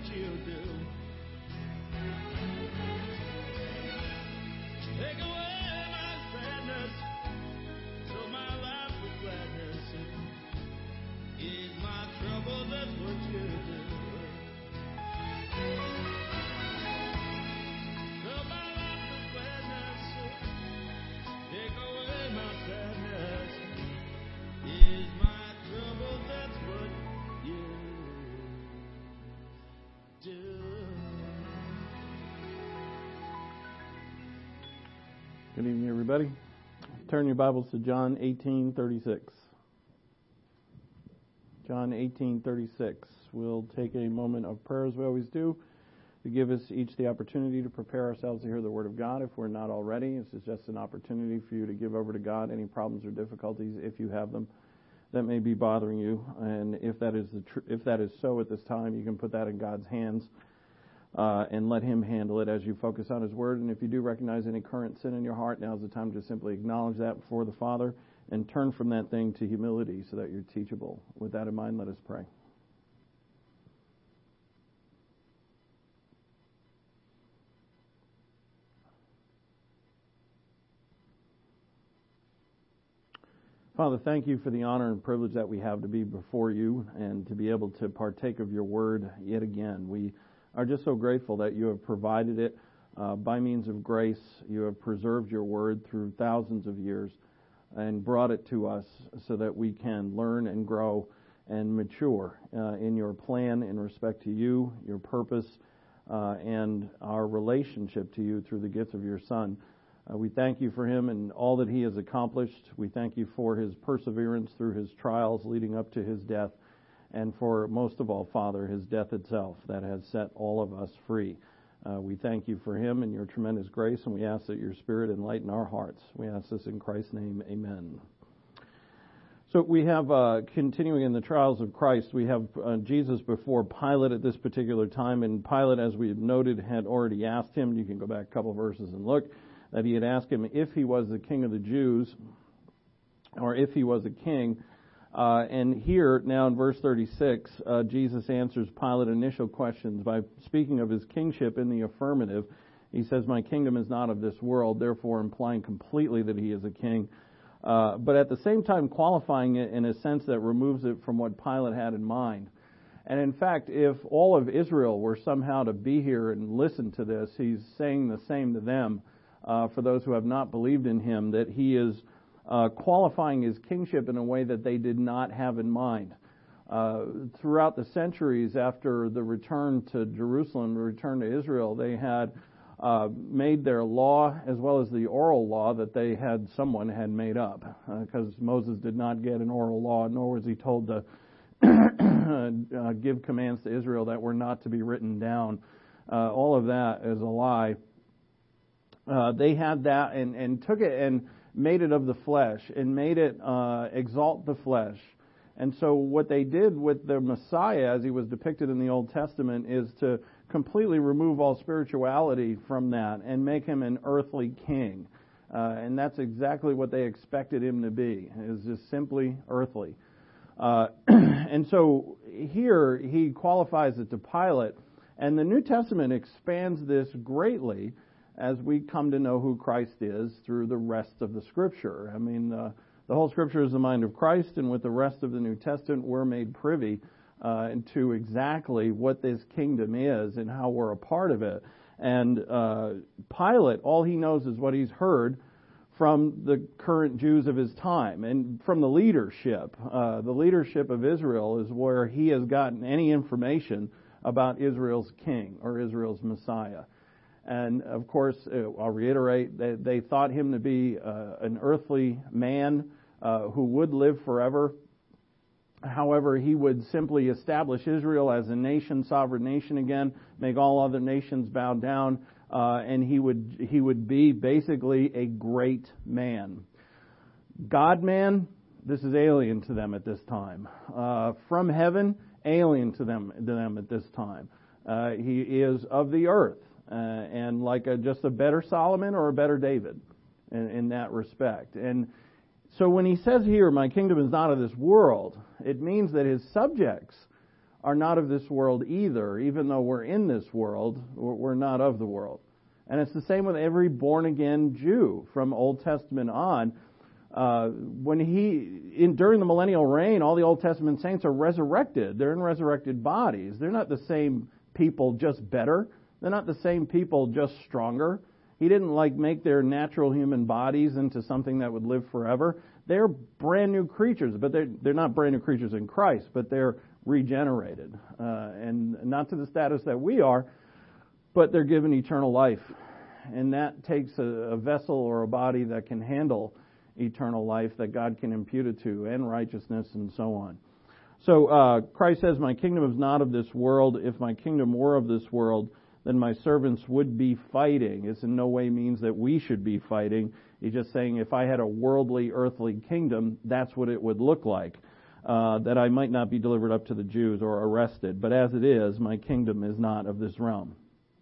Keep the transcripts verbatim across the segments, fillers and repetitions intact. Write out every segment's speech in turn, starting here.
you do. Take away my sadness, fill my life with gladness. Ease my trouble, that's what you do. Fill my life with gladness, take away my sadness. Ease my trouble, that's what you do. Good evening, everybody. Turn your Bibles to John eighteen thirty-six. John eighteen thirty-six. We'll take a moment of prayer, as we always do, to give us each the opportunity to prepare ourselves to hear the Word of God. If we're not already, this is just an opportunity for you to give over to God any problems or difficulties, if you have them, that may be bothering you. And if that is the tr- if that is so at this time, you can put that in God's hands uh, and let Him handle it as you focus on His Word. And if you do recognize any current sin in your heart, now's the time to simply acknowledge that before the Father and turn from that thing to humility so that you're teachable. With that in mind, let us pray. Father, thank you for the honor and privilege that we have to be before you and to be able to partake of your word yet again. We are just so grateful that you have provided it uh, by means of grace. You have preserved your word through thousands of years and brought it to us so that we can learn and grow and mature uh, in your plan in respect to you, your purpose, uh, and our relationship to you through the gift of your Son. Uh, we thank you for him and all that he has accomplished. We thank you for his perseverance through his trials leading up to his death, and for, most of all, Father, his death itself that has set all of us free. Uh, we thank you for him and your tremendous grace, and we ask that your Spirit enlighten our hearts. We ask this in Christ's name, amen. So we have, uh, continuing in the trials of Christ, we have uh, Jesus before Pilate at this particular time, and Pilate, as we have noted, had already asked him, you can go back a couple of verses and look, that he had asked him if he was the king of the Jews, or if he was a king. Uh, and here, now in verse thirty-six, uh, Jesus answers Pilate's initial questions by speaking of his kingship in the affirmative. He says, my kingdom is not of this world, therefore implying completely that he is a king. Uh, but at the same time qualifying it in a sense that removes it from what Pilate had in mind. And in fact, if all of Israel were somehow to be here and listen to this, he's saying the same to them, uh, for those who have not believed in him, that he is Uh, qualifying his kingship in a way that they did not have in mind. Uh, throughout the centuries after the return to Jerusalem, the return to Israel, they had uh, made their law as well as the oral law that they had, someone had made up, because uh, Moses did not get an oral law, nor was he told to uh, give commands to Israel that were not to be written down. Uh, all of that is a lie. Uh, they had that and, and took it and made it of the flesh and made it uh, exalt the flesh. And so what they did with the Messiah, as he was depicted in the Old Testament, is to completely remove all spirituality from that and make him an earthly king. Uh, and that's exactly what they expected him to be, is just simply earthly. Uh, and so here he qualifies it to Pilate, and the New Testament expands this greatly as we come to know who Christ is through the rest of the Scripture. I mean, uh, the whole Scripture is the mind of Christ, and with the rest of the New Testament, we're made privy uh, to exactly what this kingdom is and how we're a part of it. And uh, Pilate, all he knows is what he's heard from the current Jews of his time and from the leadership. Uh, the leadership of Israel is where he has gotten any information about Israel's king or Israel's Messiah. And, of course, I'll reiterate, they, they thought him to be uh, an earthly man uh, who would live forever. However, he would simply establish Israel as a nation, sovereign nation again, make all other nations bow down, uh, and he would he would be basically a great man. God-man, this is alien to them at this time. Uh, from heaven, alien to them, to them at this time. Uh, he is of the earth. Uh, and like a, just a better Solomon or a better David in, in that respect. And so when he says here, my kingdom is not of this world, it means that his subjects are not of this world either. Even though we're in this world, we're not of the world. And it's the same with every born-again Jew from Old Testament on. Uh, when he, in, during the millennial reign, all the Old Testament saints are resurrected. They're in resurrected bodies. They're not the same people, just better. They're not the same people, just stronger. He didn't like make their natural human bodies into something that would live forever. They're brand new creatures, but they're, they're not brand new creatures in Christ, but they're regenerated. Uh, and not to the status that we are, but they're given eternal life. And that takes a, a vessel or a body that can handle eternal life, that God can impute it to, and righteousness and so on. So uh, Christ says, my kingdom is not of this world. If my kingdom were of this world, then my servants would be fighting. This in no way means that we should be fighting. He's just saying if I had a worldly, earthly kingdom, that's what it would look like. Uh, that I might not be delivered up to the Jews or arrested. But as it is, my kingdom is not of this realm.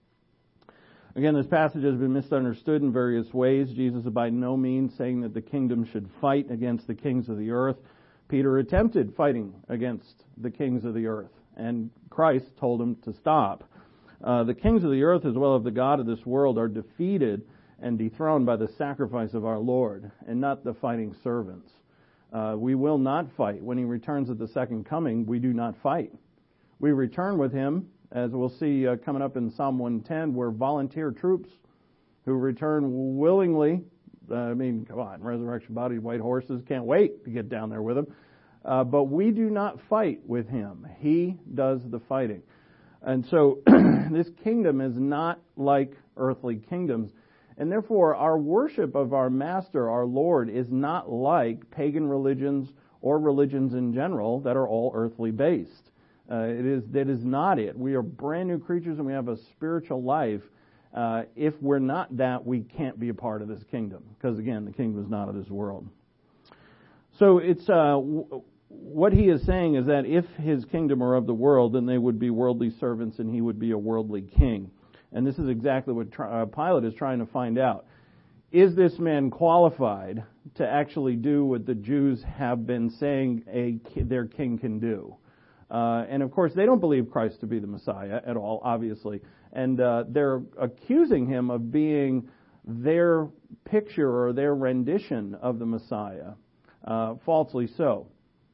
Again, this passage has been misunderstood in various ways. Jesus is by no means saying that the kingdom should fight against the kings of the earth. Peter attempted fighting against the kings of the earth, and Christ told him to stop. Uh, the kings of the earth, as well as the God of this world, are defeated and dethroned by the sacrifice of our Lord, and not the fighting servants. Uh, we will not fight. When He returns at the second coming, we do not fight. We return with Him, as we'll see uh, coming up in Psalm one ten, we're volunteer troops who return willingly. Uh, I mean, come on, resurrection bodies, white horses, can't wait to get down there with Him. Uh, but we do not fight with Him. He does the fighting. And so this kingdom is not like earthly kingdoms. And therefore, our worship of our Master, our Lord, is not like pagan religions or religions in general that are all earthly based. Uh, it is that is not it. We are brand new creatures and we have a spiritual life. Uh, if we're not that, we can't be a part of this kingdom. Because again, the kingdom is not of this world. So it's uh, w- what he is saying is that if his kingdom were of the world, then they would be worldly servants and he would be a worldly king. And this is exactly what uh, Pilate is trying to find out. Is this man qualified to actually do what the Jews have been saying a their king can do? Uh, and of course, they don't believe Christ to be the Messiah at all, obviously. And uh, they're accusing him of being their picture or their rendition of the Messiah, uh, falsely so.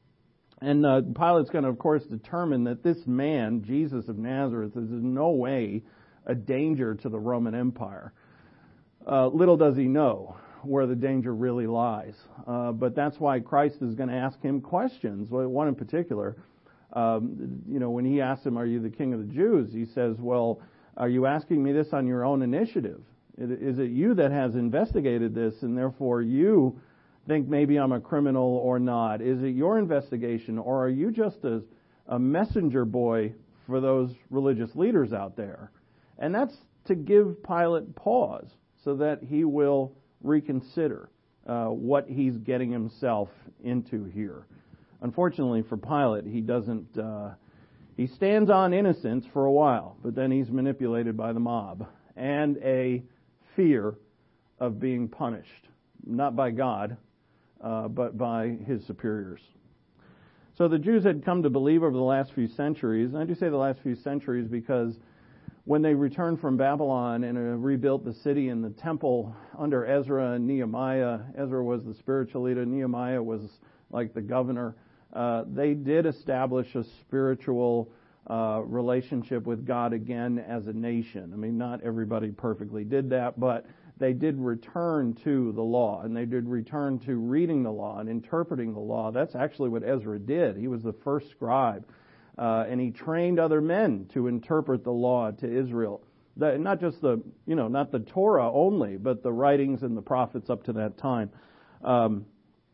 And uh, Pilate's going to, of course, determine that this man, Jesus of Nazareth, is in no way a danger to the Roman Empire. Uh, little does he know where the danger really lies. Uh, but that's why Christ is going to ask him questions, one in particular. Um, you know, when he asks him, are you the king of the Jews? He says, well, are you asking me this on your own initiative? Is it you that has investigated this and therefore you think maybe I'm a criminal or not? Is it your investigation, or are you just a, a messenger boy for those religious leaders out there? And that's to give Pilate pause so that he will reconsider uh, what he's getting himself into here. Unfortunately for Pilate, he doesn't, uh, he stands on innocence for a while, but then he's manipulated by the mob and a fear of being punished, not by God, uh, but by his superiors. So the Jews had come to believe over the last few centuries, and I do say the last few centuries because when they returned from Babylon and uh, rebuilt the city and the temple under Ezra and Nehemiah, Ezra was the spiritual leader, Nehemiah was like the governor. Uh, they did establish a spiritual uh, relationship with God again as a nation. I mean, not everybody perfectly did that, but they did return to the law, and they did return to reading the law and interpreting the law. That's actually what Ezra did. He was the first scribe, uh, and he trained other men to interpret the law to Israel. The, not just the, you know, not the Torah only, but the writings and the prophets up to that time. Um,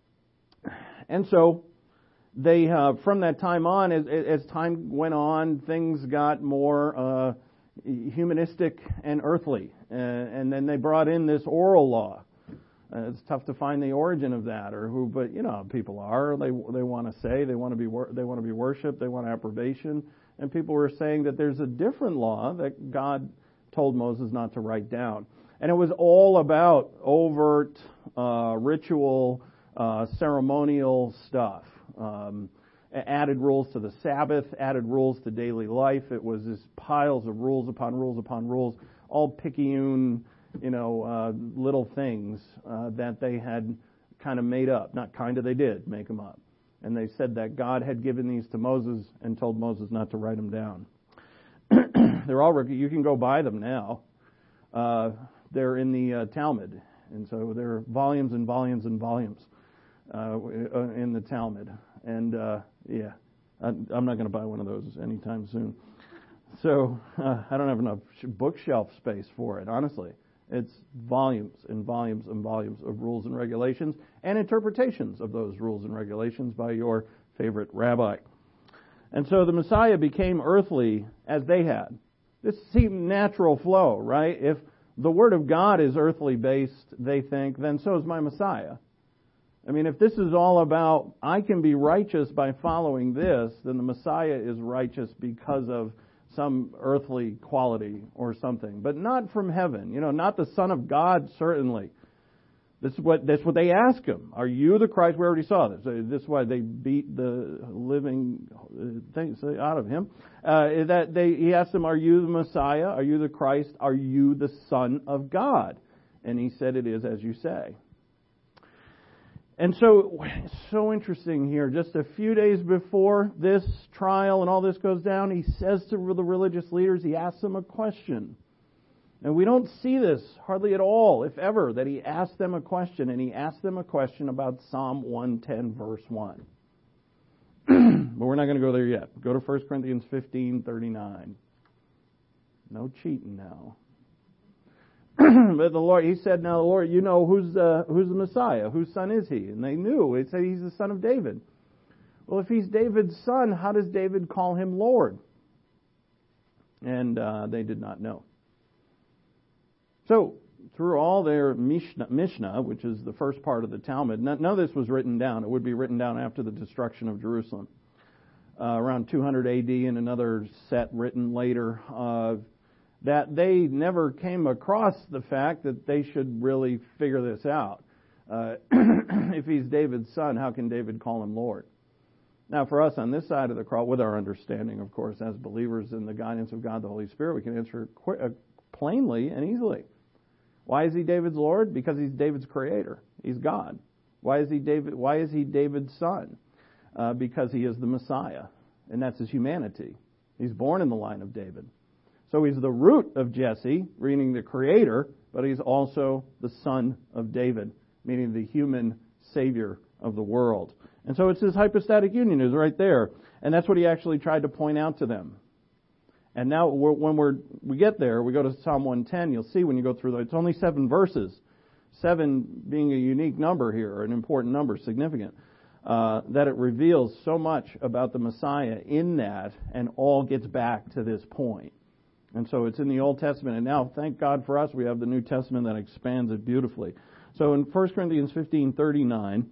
and so, They, uh, from that time on, as, as time went on, things got more uh, humanistic and earthly. Uh, and then they brought in this oral law. Uh, it's tough to find the origin of that, or who, but you know how people are. They they want to say they want to be wor- they want to be worshipped. They want approbation. And people were saying that there's a different law that God told Moses not to write down. And it was all about overt uh, ritual, uh, ceremonial stuff. Um, added rules to the Sabbath, added rules to daily life. It was this piles of rules upon rules upon rules, all picayune, you know, uh, little things uh, that they had kind of made up. Not kind of, they did make them up. And they said that God had given these to Moses and told Moses not to write them down. They're all, you can go buy them now. Uh, they're in the uh, Talmud. And so there are volumes and volumes and volumes uh, in the Talmud. And, uh, yeah, I'm not going to buy one of those anytime soon. So uh, I don't have enough bookshelf space for it, honestly. It's volumes and volumes and volumes of rules and regulations and interpretations of those rules and regulations by your favorite rabbi. And so the Messiah became earthly as they had. This seemed natural flow, right? If the Word of God is earthly based, they think, then so is my Messiah. I mean, if this is all about, I can be righteous by following this, then the Messiah is righteous because of some earthly quality or something. But not from heaven. You know, not the Son of God, certainly. This is what, that's what they ask him. Are you the Christ? We already saw this. This is why they beat the living things out of him. Uh, that they, he asked them, are you the Messiah? Are you the Christ? Are you the Son of God? And he said, it is as you say. And so, so interesting here. Just a few days before this trial and all this goes down, he says to the religious leaders, he asks them a question. And we don't see this hardly at all, if ever, that he asked them a question. And he asked them a question about Psalm one ten, verse one. But we're not going to go there yet. Go to First Corinthians fifteen thirty-nine. No cheating now. But the Lord, he said, now the Lord, you know who's the, who's the Messiah? Whose son is he? And they knew. They said he's the son of David. Well, if he's David's son, how does David call him Lord? And uh, they did not know. So, through all their Mishnah, Mishnah, which is the first part of the Talmud, none of this was written down. It would be written down after the destruction of Jerusalem. Uh, around two hundred A D and another set written later, uh, that they never came across the fact that they should really figure this out. Uh, if he's David's son, how can David call him Lord? Now, for us on this side of the cross, with our understanding, of course, as believers in the guidance of God the Holy Spirit, we can answer qu- uh, plainly and easily. Why is he David's Lord? Because he's David's creator. He's God. Why is he David? Why is he David's son? Uh, because he is the Messiah, and that's his humanity. He's born in the line of David. So he's the root of Jesse, meaning the creator, but he's also the son of David, meaning the human savior of the world. And so it's his hypostatic union is right there. And that's what he actually tried to point out to them. And now we're, when we're, we get there, we go to Psalm one ten, you'll see when you go through that, it's only seven verses. Seven being a unique number here, an important number, significant. Uh, that it reveals so much about the Messiah in that, and all gets back to this point. And so it's in the Old Testament. And now, thank God for us, we have the New Testament that expands it beautifully. So in First Corinthians fifteen thirty-nine,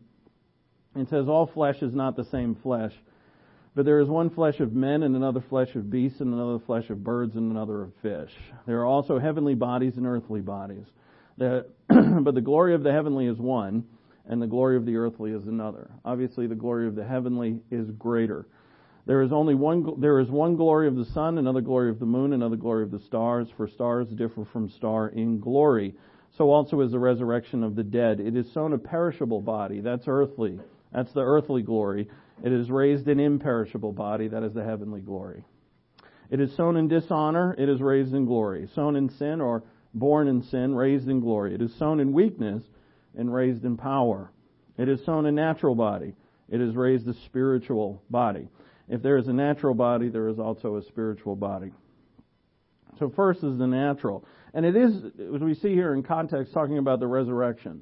it says, all flesh is not the same flesh, but there is one flesh of men, and another flesh of beasts, and another flesh of birds, and another of fish. There are also heavenly bodies and earthly bodies. The, but the glory of the heavenly is one, and the glory of the earthly is another. Obviously, the glory of the heavenly is greater. There is only one, there is one glory of the sun, another glory of the moon, another glory of the stars, for stars differ from star in glory. So also is the resurrection of the dead. It is sown a perishable body, that's earthly. That's the earthly glory. It is raised an imperishable body, that is the heavenly glory. It is sown in dishonor, it is raised in glory. Sown in sin or born in sin, raised in glory. It is sown in weakness and raised in power. It is sown a natural body. It is raised a spiritual body. If there is a natural body, there is also a spiritual body. So first is the natural. And it is, as we see here in context, talking about the resurrection.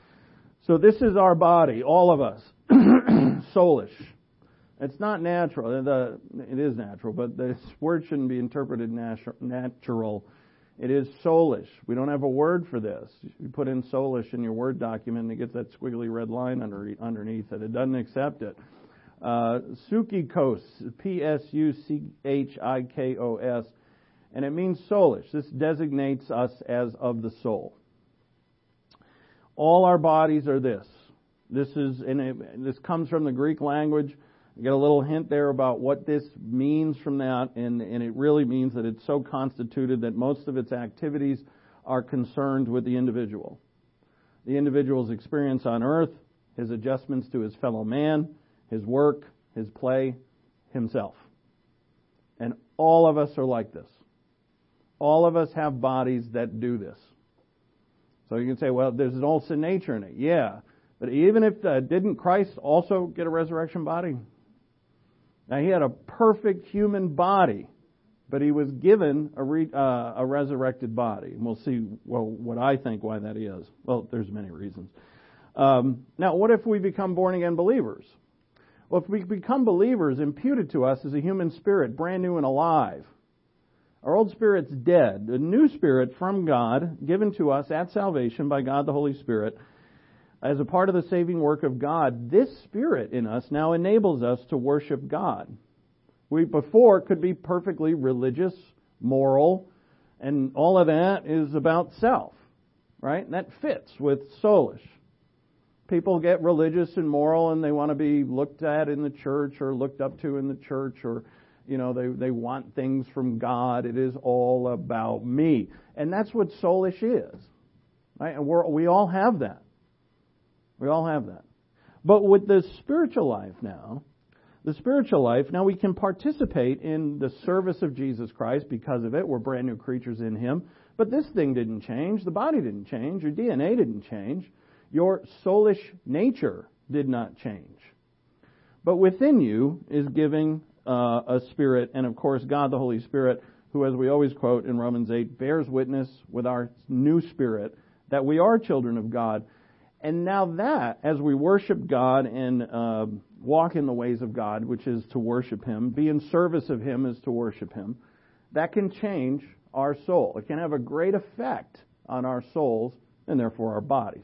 So this is our body, all of us, soulish. It's not natural. The, it is natural, but this word shouldn't be interpreted natu- natural. It is soulish. We don't have a word for this. You put in soulish in your Word document, and it gets that squiggly red line under, underneath it. It doesn't accept it. Uh, Psychikos, P S U C H I K O S, and it means soulish. This designates us as of the soul. All our bodies are this. This is, and it, this comes from the Greek language. You get a little hint there about what this means from that, and, and it really means that it's so constituted that most of its activities are concerned with the individual. The individual's experience on earth, his adjustments to his fellow man, his work, his play, himself. And all of us are like this. All of us have bodies that do this. So you can say, well, there's an old sin nature in it. Yeah. But even if, uh, didn't Christ also get a resurrection body? Now, he had a perfect human body, but he was given a, re, uh, a resurrected body. And we'll see, well, what I think why that is. Well, there's many reasons. Um, now, what if we become born-again believers? Well, if we become believers, imputed to us as a human spirit, brand new and alive. Our old spirit's dead. A new spirit from God, given to us at salvation by God the Holy Spirit, as a part of the saving work of God, this Spirit in us now enables us to worship God. We before could be perfectly religious, moral, and all of that is about self, right? And that fits with soulish. People get religious and moral and they want to be looked at in the church or looked up to in the church, or, you know, they, they want things from God. It is all about me. And that's what soulish is, right? And we're, we all have that. We all have that. But with the spiritual life now, the spiritual life, now we can participate in the service of Jesus Christ because of it. We're brand new creatures in Him. But this thing didn't change. The body didn't change. Your D N A didn't change. Your soulish nature did not change. But within you is giving uh, a spirit, and of course God the Holy Spirit, who, as we always quote in Romans eight, bears witness with our new spirit that we are children of God. And now that, as we worship God and uh, walk in the ways of God, which is to worship Him, be in service of Him is to worship Him, that can change our soul. It can have a great effect on our souls and therefore our bodies.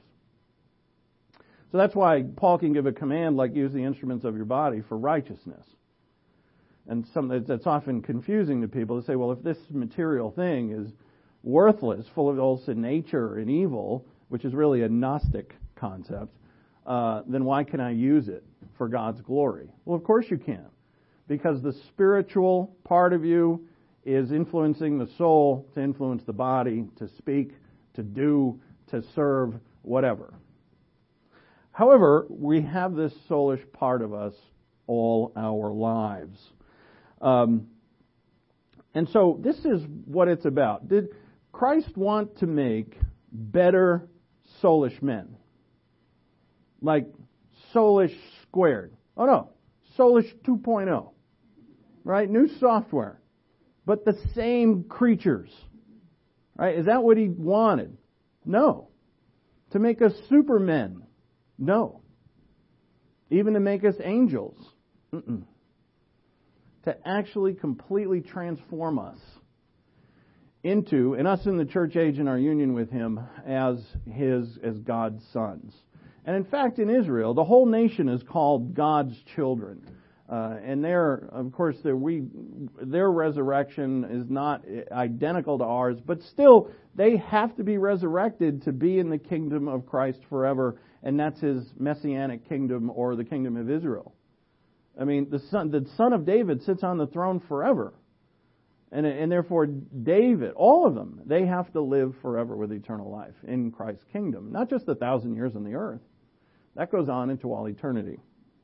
So that's why Paul can give a command like use the instruments of your body for righteousness. And some, that's often confusing to people to say, well, if this material thing is worthless, full of old sin nature and evil, which is really a Gnostic concept, uh, then why can I use it for God's glory? Well, of course you can. Because the spiritual part of you is influencing the soul to influence the body, to speak, to do, to serve, whatever. However, we have this soulish part of us all our lives. Um, and so this is what it's about. Did Christ want to make better soulish men? Like soulish squared. Oh no, soulish two point oh. Right? New software. But the same creatures. Right? Is that what He wanted? No. To make us supermen? No. Even to make us angels? Mm-mm. To actually completely transform us into, and us in the church age in our union with Him as His, as God's sons. And in fact, in Israel, the whole nation is called God's children. Uh, and their, of course, their, we, their resurrection is not identical to ours, but still, they have to be resurrected to be in the kingdom of Christ forever, and that's His messianic kingdom, or the kingdom of Israel. I mean, the son, the son of David sits on the throne forever. And, and therefore, David, all of them, they have to live forever with eternal life in Christ's kingdom. Not just a thousand years on the earth. That goes on into all eternity.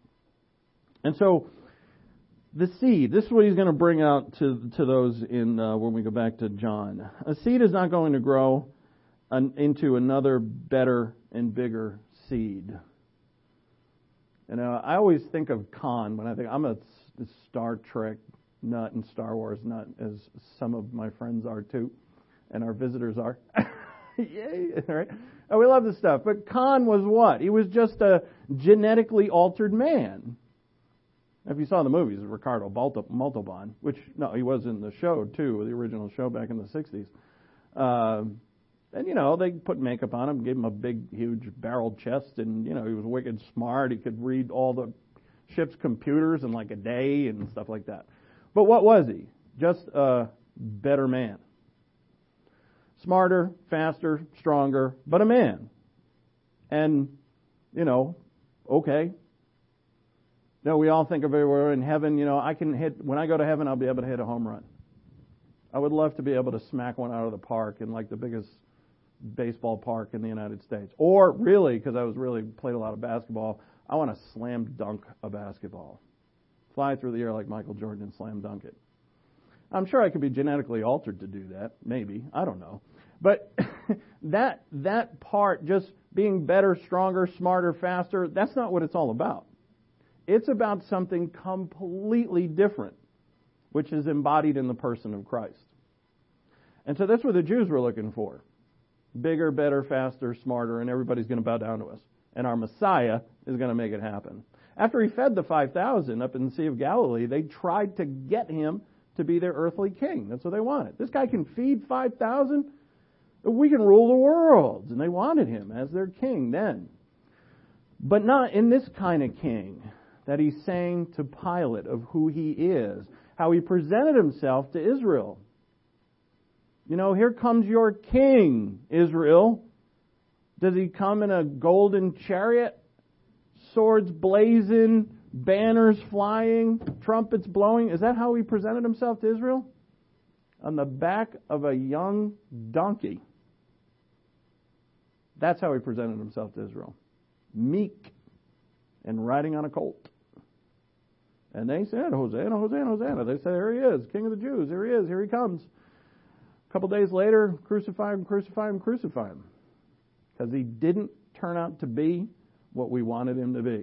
And so, the seed, this is what He's going to bring out to to those in uh, when we go back to John. A seed is not going to grow an, into another better and bigger seed. And uh, I always think of Khan when I think, I'm a Star Trek nut and Star Wars nut, as some of my friends are too, and our visitors are. Yay! Right? Oh, we love this stuff. But Khan was what? He was just a genetically altered man. If you saw the movies, Ricardo Montalban, which, no, he was in the show too, the original show back in the sixties. Uh, and, you know, they put makeup on him, gave him a big, huge barreled chest, and, you know, he was wicked smart. He could read all the ship's computers in like a day and stuff like that. But what was he? Just a better man. Smarter, faster, stronger, but a man. And, you know, okay. You know, we all think of it, we're in heaven, you know, I can hit, when I go to heaven, I'll be able to hit a home run. I would love to be able to smack one out of the park in like the biggest baseball park in the United States. Or really, because I was really played a lot of basketball, I want to slam dunk a basketball. Fly through the air like Michael Jordan and slam dunk it. I'm sure I could be genetically altered to do that. Maybe. I don't know. But that that part, just being better, stronger, smarter, faster, that's not what it's all about. It's about something completely different, which is embodied in the person of Christ. And so that's what the Jews were looking for. Bigger, better, faster, smarter, and everybody's going to bow down to us. And our Messiah is going to make it happen. After he fed the five thousand up in the Sea of Galilee, they tried to get him to be their earthly king. That's what they wanted. This guy can feed five thousand? We can rule the world. And they wanted him as their king then. But not in this kind of king that he's saying to Pilate of who he is, how he presented himself to Israel. You know, here comes your king, Israel. Does he come in a golden chariot? Swords blazing, banners flying, trumpets blowing. Is that how he presented himself to Israel? On the back of a young donkey. That's how he presented himself to Israel. Meek and riding on a colt. And they said, Hosanna, Hosanna, Hosanna. They said, here he is, King of the Jews. Here he is, here he comes. A couple days later, crucify him, crucify him, crucify him. Because he didn't turn out to be what we wanted him to be.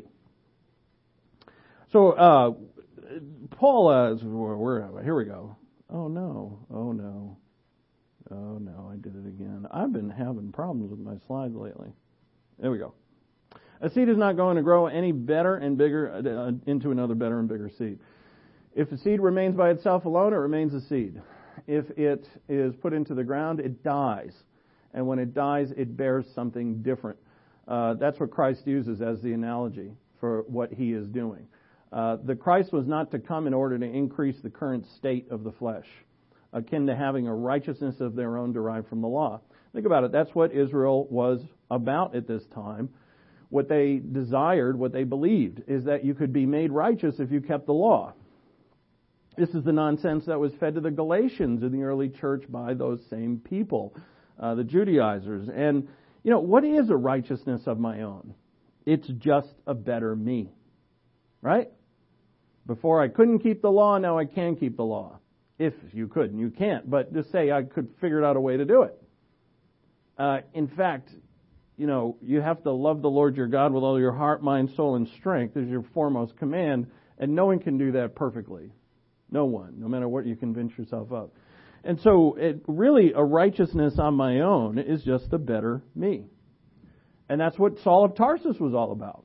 So, uh, Paul, uh, where am I? Here we go. Oh no, oh no, oh no, I did it again. I've been having problems with my slides lately. There we go. A seed is not going to grow any better and bigger uh, into another better and bigger seed. If a seed remains by itself alone, it remains a seed. If it is put into the ground, it dies. And when it dies, it bears something different. Uh, that's what Christ uses as the analogy for what he is doing. Uh, the Christ was not to come in order to increase the current state of the flesh, akin to having a righteousness of their own derived from the law. Think about it. That's what Israel was about at this time. What they desired, what they believed, is that you could be made righteous if you kept the law. This is the nonsense that was fed to the Galatians in the early church by those same people, uh, the Judaizers. And, you know, what is a righteousness of my own? It's just a better me. Right? Before I couldn't keep the law, now I can keep the law. If you could, and you can't. But just say I could figure out a way to do it. Uh, in fact, you know, you have to love the Lord your God with all your heart, mind, soul, and strength is your foremost command. And no one can do that perfectly. No one, no matter what you convince yourself of. And so it really, a righteousness on my own is just a better me. And that's what Saul of Tarsus was all about.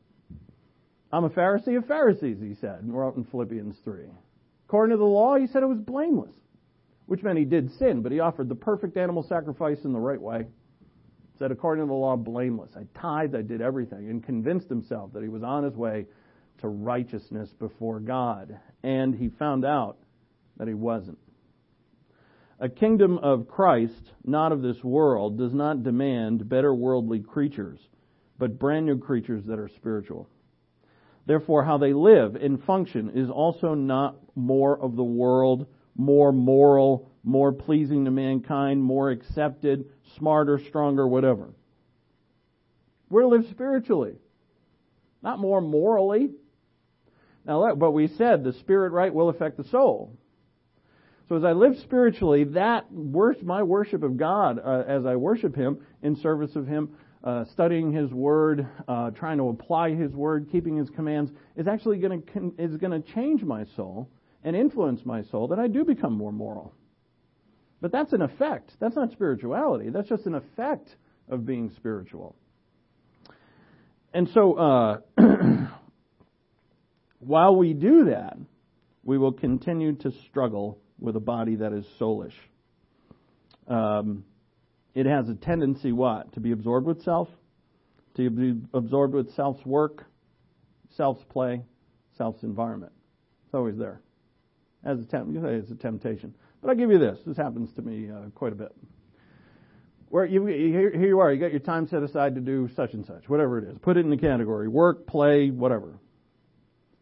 I'm a Pharisee of Pharisees, he said, and we're out in Philippians three. According to the law, he said it was blameless, which meant he did sin, but he offered the perfect animal sacrifice in the right way. Said, according to the law, blameless. I tithed, I did everything, and convinced himself that he was on his way to righteousness before God. And he found out that he wasn't. A kingdom of Christ, not of this world, does not demand better worldly creatures, but brand new creatures that are spiritual. Therefore, how they live and function is also not more of the world, more moral, more pleasing to mankind, more accepted, smarter, stronger, whatever. We're to live spiritually, not more morally. Now, but we said the spirit right will affect the soul. So as I live spiritually, that worship, my worship of God, uh, as I worship Him in service of Him, uh, studying His Word, uh, trying to apply His Word, keeping His commands, is actually going to is going to change my soul and influence my soul that I do become more moral. But that's an effect. That's not spirituality. That's just an effect of being spiritual. And so, uh, while we do that, we will continue to struggle with a body that is soulish. Um, it has a tendency, what? To be absorbed with self, to be absorbed with self's work, self's play, self's environment. It's always there. As a temp- you say it's a temptation. But I'll give you this. This happens to me uh, quite a bit. Where you, here, here you are, you got your time set aside to do such and such, whatever it is. Put it in the category, work, play, whatever.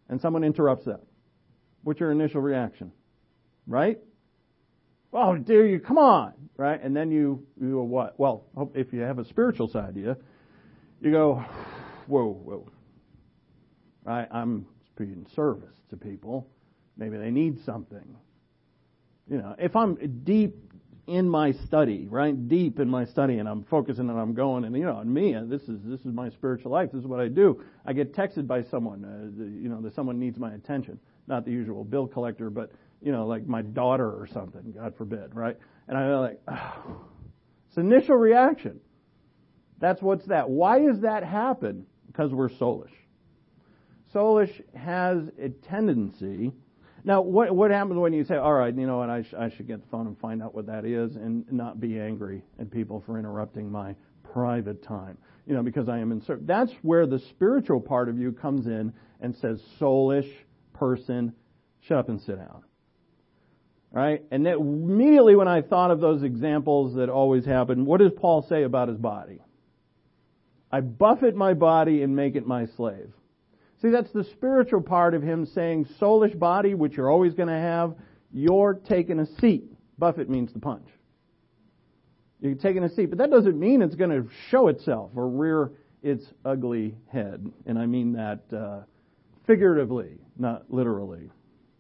and someone interrupts that. What's your initial reaction? Right? Oh, dear you, come on, right? And then you, you go, what? Well, if you have a spiritual side to you, you go, whoa, whoa. Right? I'm being service to people. Maybe they need something. You know, if I'm deep in my study, right, deep in my study, and I'm focusing and I'm going, and you know, and me, this is this is my spiritual life. This is what I do. I get texted by someone, uh, you know, that someone needs my attention. Not the usual bill collector, but you know, like my daughter or something. God forbid, right? And I'm like, oh. It's initial reaction. That's what's that. Why does that happen? Because we're soulish. Soulish has a tendency. Now, what what happens when you say, all right, you know what, I, sh- I should get the phone and find out what that is and not be angry at people for interrupting my private time, you know, because I am in service. That's where the spiritual part of you comes in and says, soulish person, shut up and sit down. Right? And that immediately when I thought of those examples that always happen, what does Paul say about his body? I buffet my body and make it my slave. See, that's the spiritual part of him saying, soulish body, which you're always going to have, you're taking a seat. Buffet means to punch. You're taking a seat, but that doesn't mean it's going to show itself or rear its ugly head. And I mean that uh, figuratively, not literally.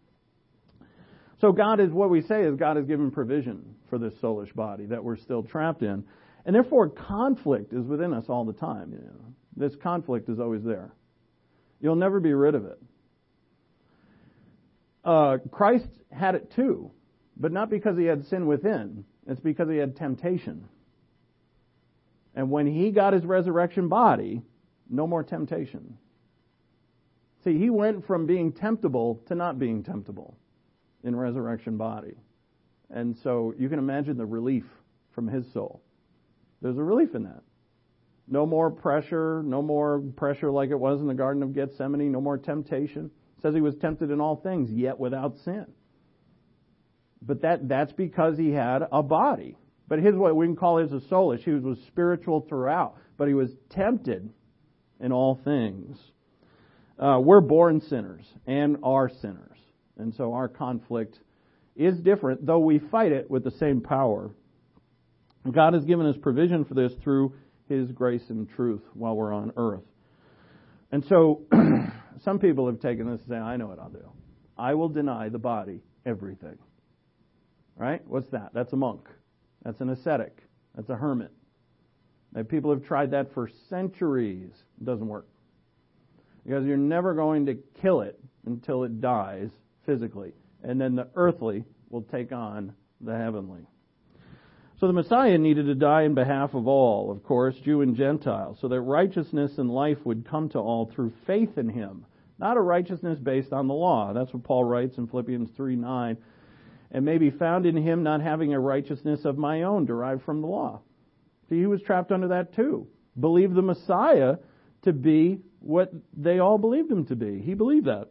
So God is, what we say is God has given provision for this soulish body that we're still trapped in. And therefore, conflict is within us all the time. You know? This conflict is always there. You'll never be rid of it. Uh, Christ had it too, but not because he had sin within. It's because he had temptation. And when he got his resurrection body, no more temptation. See, he went from being temptable to not being temptable in resurrection body. And so you can imagine the relief from his soul. There's a relief in that. No more pressure, no more pressure like it was in the Garden of Gethsemane, no more temptation. It says he was tempted in all things, yet without sin. But that that's because he had a body. But his, what we can call his a soulish. He was, was spiritual throughout, but he was tempted in all things. Uh, we're born sinners and are sinners. And so our conflict is different, though we fight it with the same power. God has given us provision for this through his grace and truth while we're on earth. And so some people have taken this and say, I know what I'll do. I will deny the body everything. Right? What's that? That's a monk. That's an ascetic. That's a hermit. And people have tried that for centuries. It doesn't work. Because you're never going to kill it until it dies physically. And then the earthly will take on the heavenly. So the Messiah needed to die in behalf of all, of course, Jew and Gentile, so that righteousness and life would come to all through faith in him, not a righteousness based on the law. That's what Paul writes in Philippians three nine. And may be found in him not having a righteousness of my own derived from the law. See, he was trapped under that too. Believed the Messiah to be what they all believed him to be. He believed that.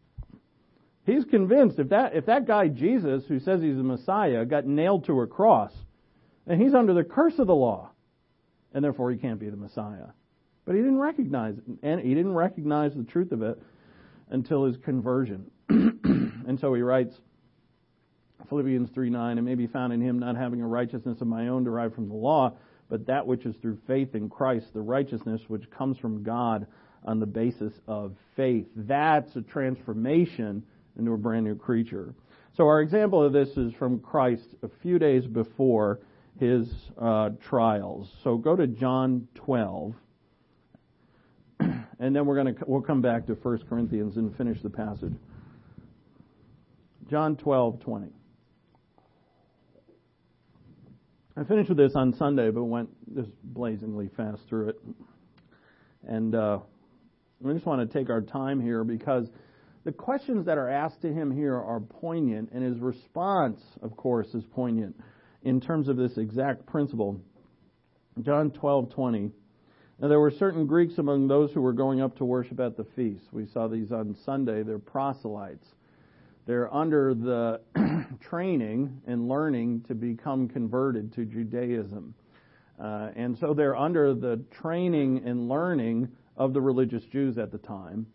He's convinced if that if that guy Jesus, who says he's the Messiah, got nailed to a cross, and he's under the curse of the law, and therefore he can't be the Messiah. But he didn't recognize it, and he didn't recognize the truth of it until his conversion. And so he writes, Philippians three nine, and may be found in him not having a righteousness of my own derived from the law, but that which is through faith in Christ, the righteousness which comes from God on the basis of faith. That's a transformation into a brand new creature. So our example of this is from Christ a few days before his uh, trials. So go to John twelve, and then we're going to we'll come back to First Corinthians and finish the passage. John twelve twenty. I finished with this on Sunday, but went just blazingly fast through it. And uh, we just want to take our time here because the questions that are asked to him here are poignant, and his response, of course, is poignant in terms of this exact principle. John twelve twenty. Now there were certain Greeks among those who were going up to worship at the feast. We saw these on Sunday. They're proselytes. They're under the training and learning to become converted to Judaism. Uh, and so they're under the training and learning of the religious Jews at the time.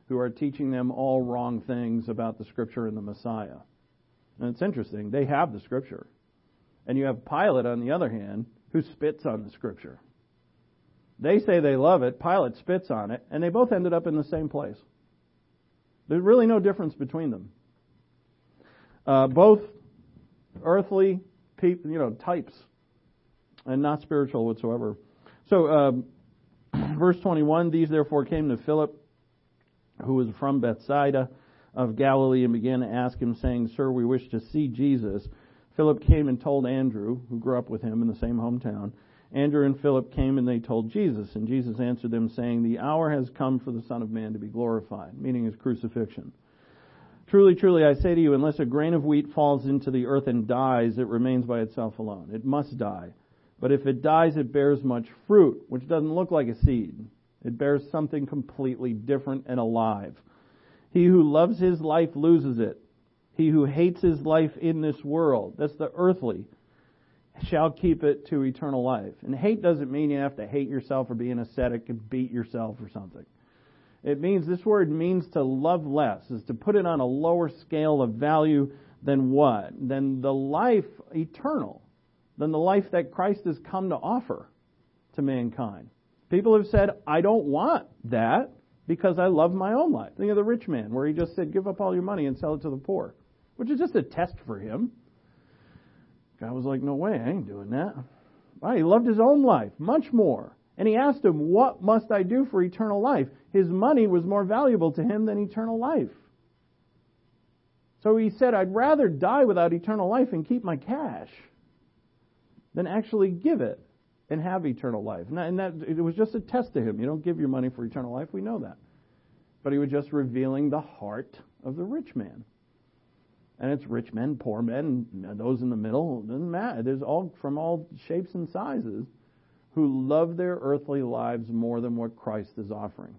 who are teaching them all wrong things about the Scripture and the Messiah. And it's interesting. They have the Scripture. And you have Pilate, on the other hand, who spits on the Scripture. They say they love it. Pilate spits on it. And they both ended up in the same place. There's really no difference between them. Uh, both earthly, peop- you know, types, and not spiritual whatsoever. So, um, verse twenty-one, these therefore came to Philip, who was from Bethsaida of Galilee, and began to ask him, saying, Sir, we wish to see Jesus. Philip came and told Andrew, who grew up with him in the same hometown. Andrew and Philip came and they told Jesus, and Jesus answered them, saying, The hour has come for the Son of Man to be glorified, meaning his crucifixion. Truly, truly, I say to you, unless a grain of wheat falls into the earth and dies, it remains by itself alone. It must die. But if it dies, it bears much fruit, which doesn't look like a seed. It bears something completely different and alive. He who loves his life loses it. He who hates his life in this world, that's the earthly, shall keep it to eternal life. And hate doesn't mean you have to hate yourself or be an ascetic and beat yourself or something. It means, this word means to love less, is to put it on a lower scale of value than what? Than the life eternal, than the life that Christ has come to offer to mankind. People have said, I don't want that because I love my own life. Think of the rich man, where he just said, give up all your money and sell it to the poor, which is just a test for him. God was like, no way, I ain't doing that. Well, he loved his own life much more. And he asked him, what must I do for eternal life? His money was more valuable to him than eternal life. So he said, I'd rather die without eternal life and keep my cash than actually give it and have eternal life. And that, it was just a test to him. You don't give your money for eternal life. We know that. But he was just revealing the heart of the rich man. And it's rich men, poor men, those in the middle. It doesn't matter. There's all from all shapes and sizes who love their earthly lives more than what Christ is offering.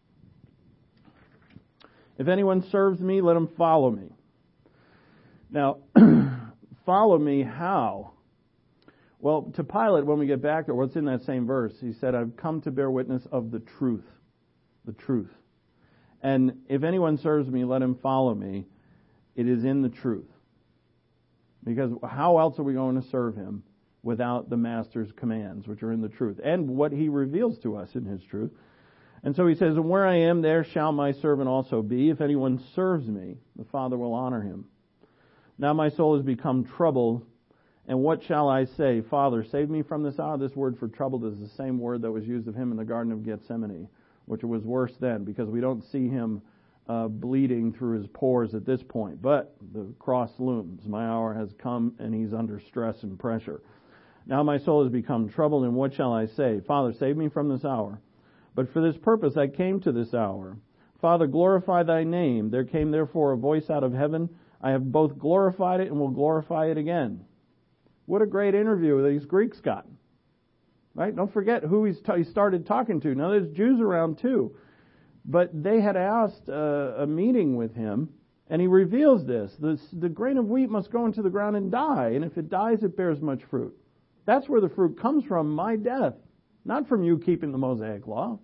If anyone serves me, let him follow me. Now, follow me how? Well, to Pilate, when we get back there, what's in that same verse? He said, I've come to bear witness of the truth. The truth. And if anyone serves me, let him follow me. It is in the truth. Because how else are we going to serve him without the Master's commands, which are in the truth, and what he reveals to us in his truth? And so he says, and where I am, there shall my servant also be. If anyone serves me, the Father will honor him. Now my soul has become troubled, and what shall I say? Father, save me from this hour. This word for troubled is the same word that was used of him in the Garden of Gethsemane, which was worse then, because we don't see him uh, bleeding through his pores at this point. But the cross looms. My hour has come, and he's under stress and pressure. Now my soul has become troubled, and what shall I say? Father, save me from this hour. But for this purpose I came to this hour. Father, glorify thy name. There came therefore a voice out of heaven. I have both glorified it and will glorify it again. What a great interview these Greeks got. Right? Don't forget who he's t- he started talking to. Now there's Jews around too. But they had asked uh, a meeting with him, and he reveals this. this. The grain of wheat must go into the ground and die, and if it dies, it bears much fruit. That's where the fruit comes from, my death, not from you keeping the Mosaic law.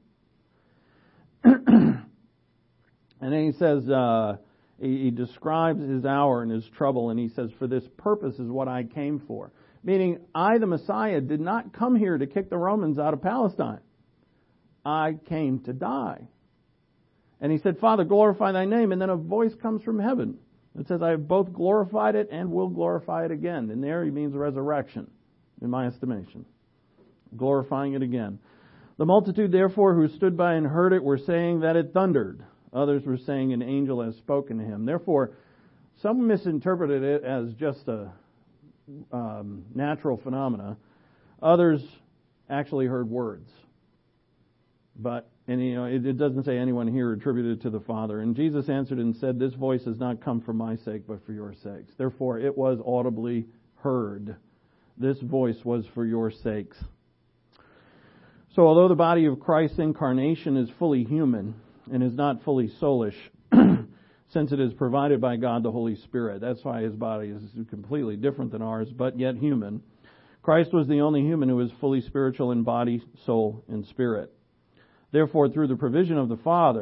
And then he says, uh, he, he describes his hour and his trouble, and he says, for this purpose is what I came for. Meaning, I, the Messiah, did not come here to kick the Romans out of Palestine. I came to die. And he said, Father, glorify thy name. And then a voice comes from heaven that says, I have both glorified it and will glorify it again. And there he means resurrection, in my estimation. Glorifying it again. The multitude, therefore, who stood by and heard it were saying that it thundered. Others were saying an angel has spoken to him. Therefore, some misinterpreted it as just a um, natural phenomena. Others actually heard words. But, and you know, it, it doesn't say anyone here attributed it to the Father. And Jesus answered and said, this voice has not come for my sake, but for your sakes. Therefore, it was audibly heard. This voice was for your sakes. So, although the body of Christ's incarnation is fully human and is not fully soulish, since it is provided by God the Holy Spirit, that's why his body is completely different than ours, but yet human. Christ was the only human who was fully spiritual in body, soul, and spirit. Therefore, through the provision of the Father,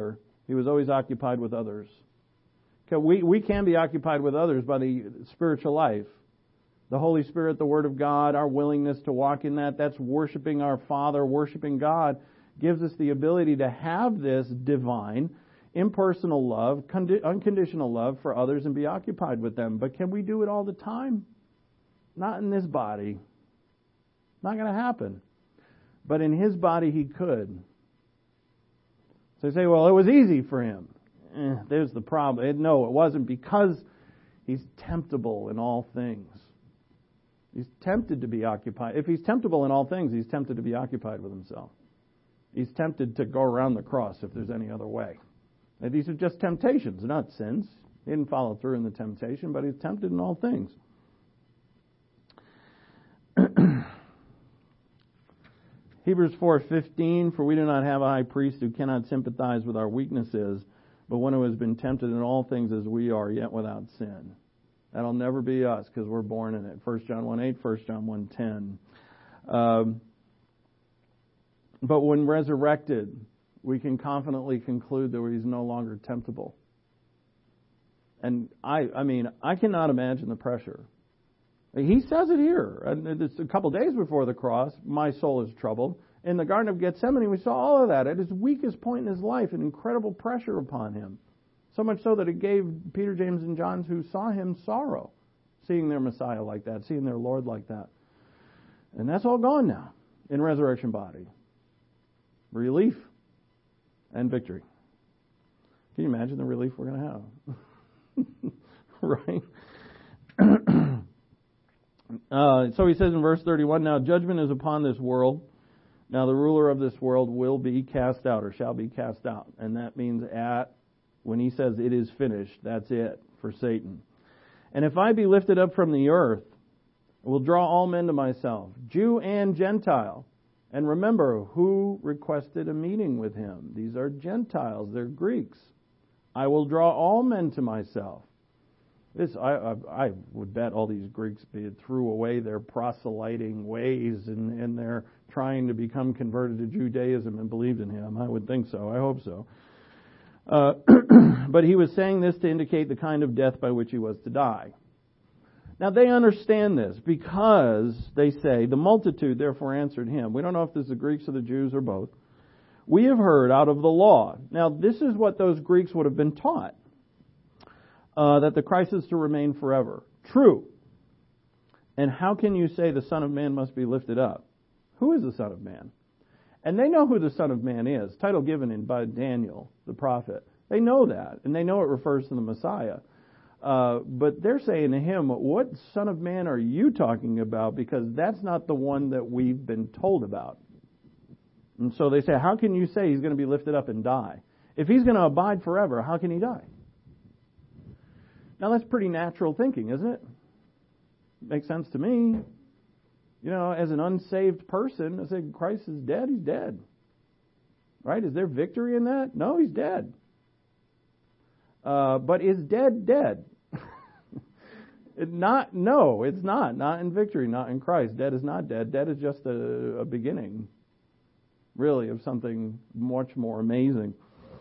He was always occupied with others. Okay, we, we can be occupied with others by the spiritual life. The Holy Spirit, the Word of God, our willingness to walk in that, that's worshiping our Father, worshiping God, gives us the ability to have this divine, impersonal love, condi- unconditional love for others and be occupied with them. But can we do it all the time? Not in this body. Not going to happen. But in His body, He could. So you say, well, it was easy for Him. Eh, there's the problem. No, it wasn't, because He's temptable in all things. He's tempted to be occupied. If He's temptable in all things, He's tempted to be occupied with Himself. He's tempted to go around the cross if there's any other way. And these are just temptations, not sins. He didn't follow through in the temptation, but He's tempted in all things. Hebrews four fifteen, for we do not have a high priest who cannot sympathize with our weaknesses, but one who has been tempted in all things as we are, yet without sin. That'll never be us, because we're born in it. First John one eight, First John one ten. Um, but when resurrected, we can confidently conclude that He's no longer temptable. And I, I mean, I cannot imagine the pressure. He says it here. And it's a couple days before the cross, my soul is troubled. In the Garden of Gethsemane, we saw all of that. At his weakest point in his life, an incredible pressure upon him. So much so that it gave Peter, James, and John, who saw him, sorrow, seeing their Messiah like that, seeing their Lord like that. And that's all gone now in resurrection body. Relief and victory. Can you imagine the relief we're going to have? Right? Uh, so he says in verse thirty-one, now judgment is upon this world. Now the ruler of this world will be cast out, or shall be cast out. And that means at, when he says it is finished, that's it for Satan. And if I be lifted up from the earth, I will draw all men to myself, Jew and Gentile. And remember, who requested a meeting with him? These are Gentiles, they're Greeks. I will draw all men to myself. This, I, I, I would bet all these Greeks threw away their proselyting ways and, and their trying to become converted to Judaism and believed in Him. I would think so. I hope so. Uh, but he was saying this to indicate the kind of death by which He was to die. Now they understand this because they say, the multitude therefore answered Him. We don't know if this is the Greeks or the Jews or both. We have heard out of the law. Now this is what those Greeks would have been taught. Uh, that the Christ is to remain forever. True. And how can you say the Son of Man must be lifted up? Who is the Son of Man? And they know who the Son of Man is. Title given in by Daniel, the prophet. They know that. And they know it refers to the Messiah. Uh, but they're saying to him, what Son of Man are you talking about? Because that's not the one that we've been told about. And so they say, how can you say He's going to be lifted up and die? If He's going to abide forever, how can He die? Now that's pretty natural thinking, isn't it? Makes sense to me. You know, as an unsaved person, I say, Christ is dead, He's dead. Right? Is there victory in that? No, He's dead. Uh, but is dead dead? it not, no, it's not. Not in victory, not in Christ. Dead is not dead. Dead is just a, a beginning, really, of something much more amazing.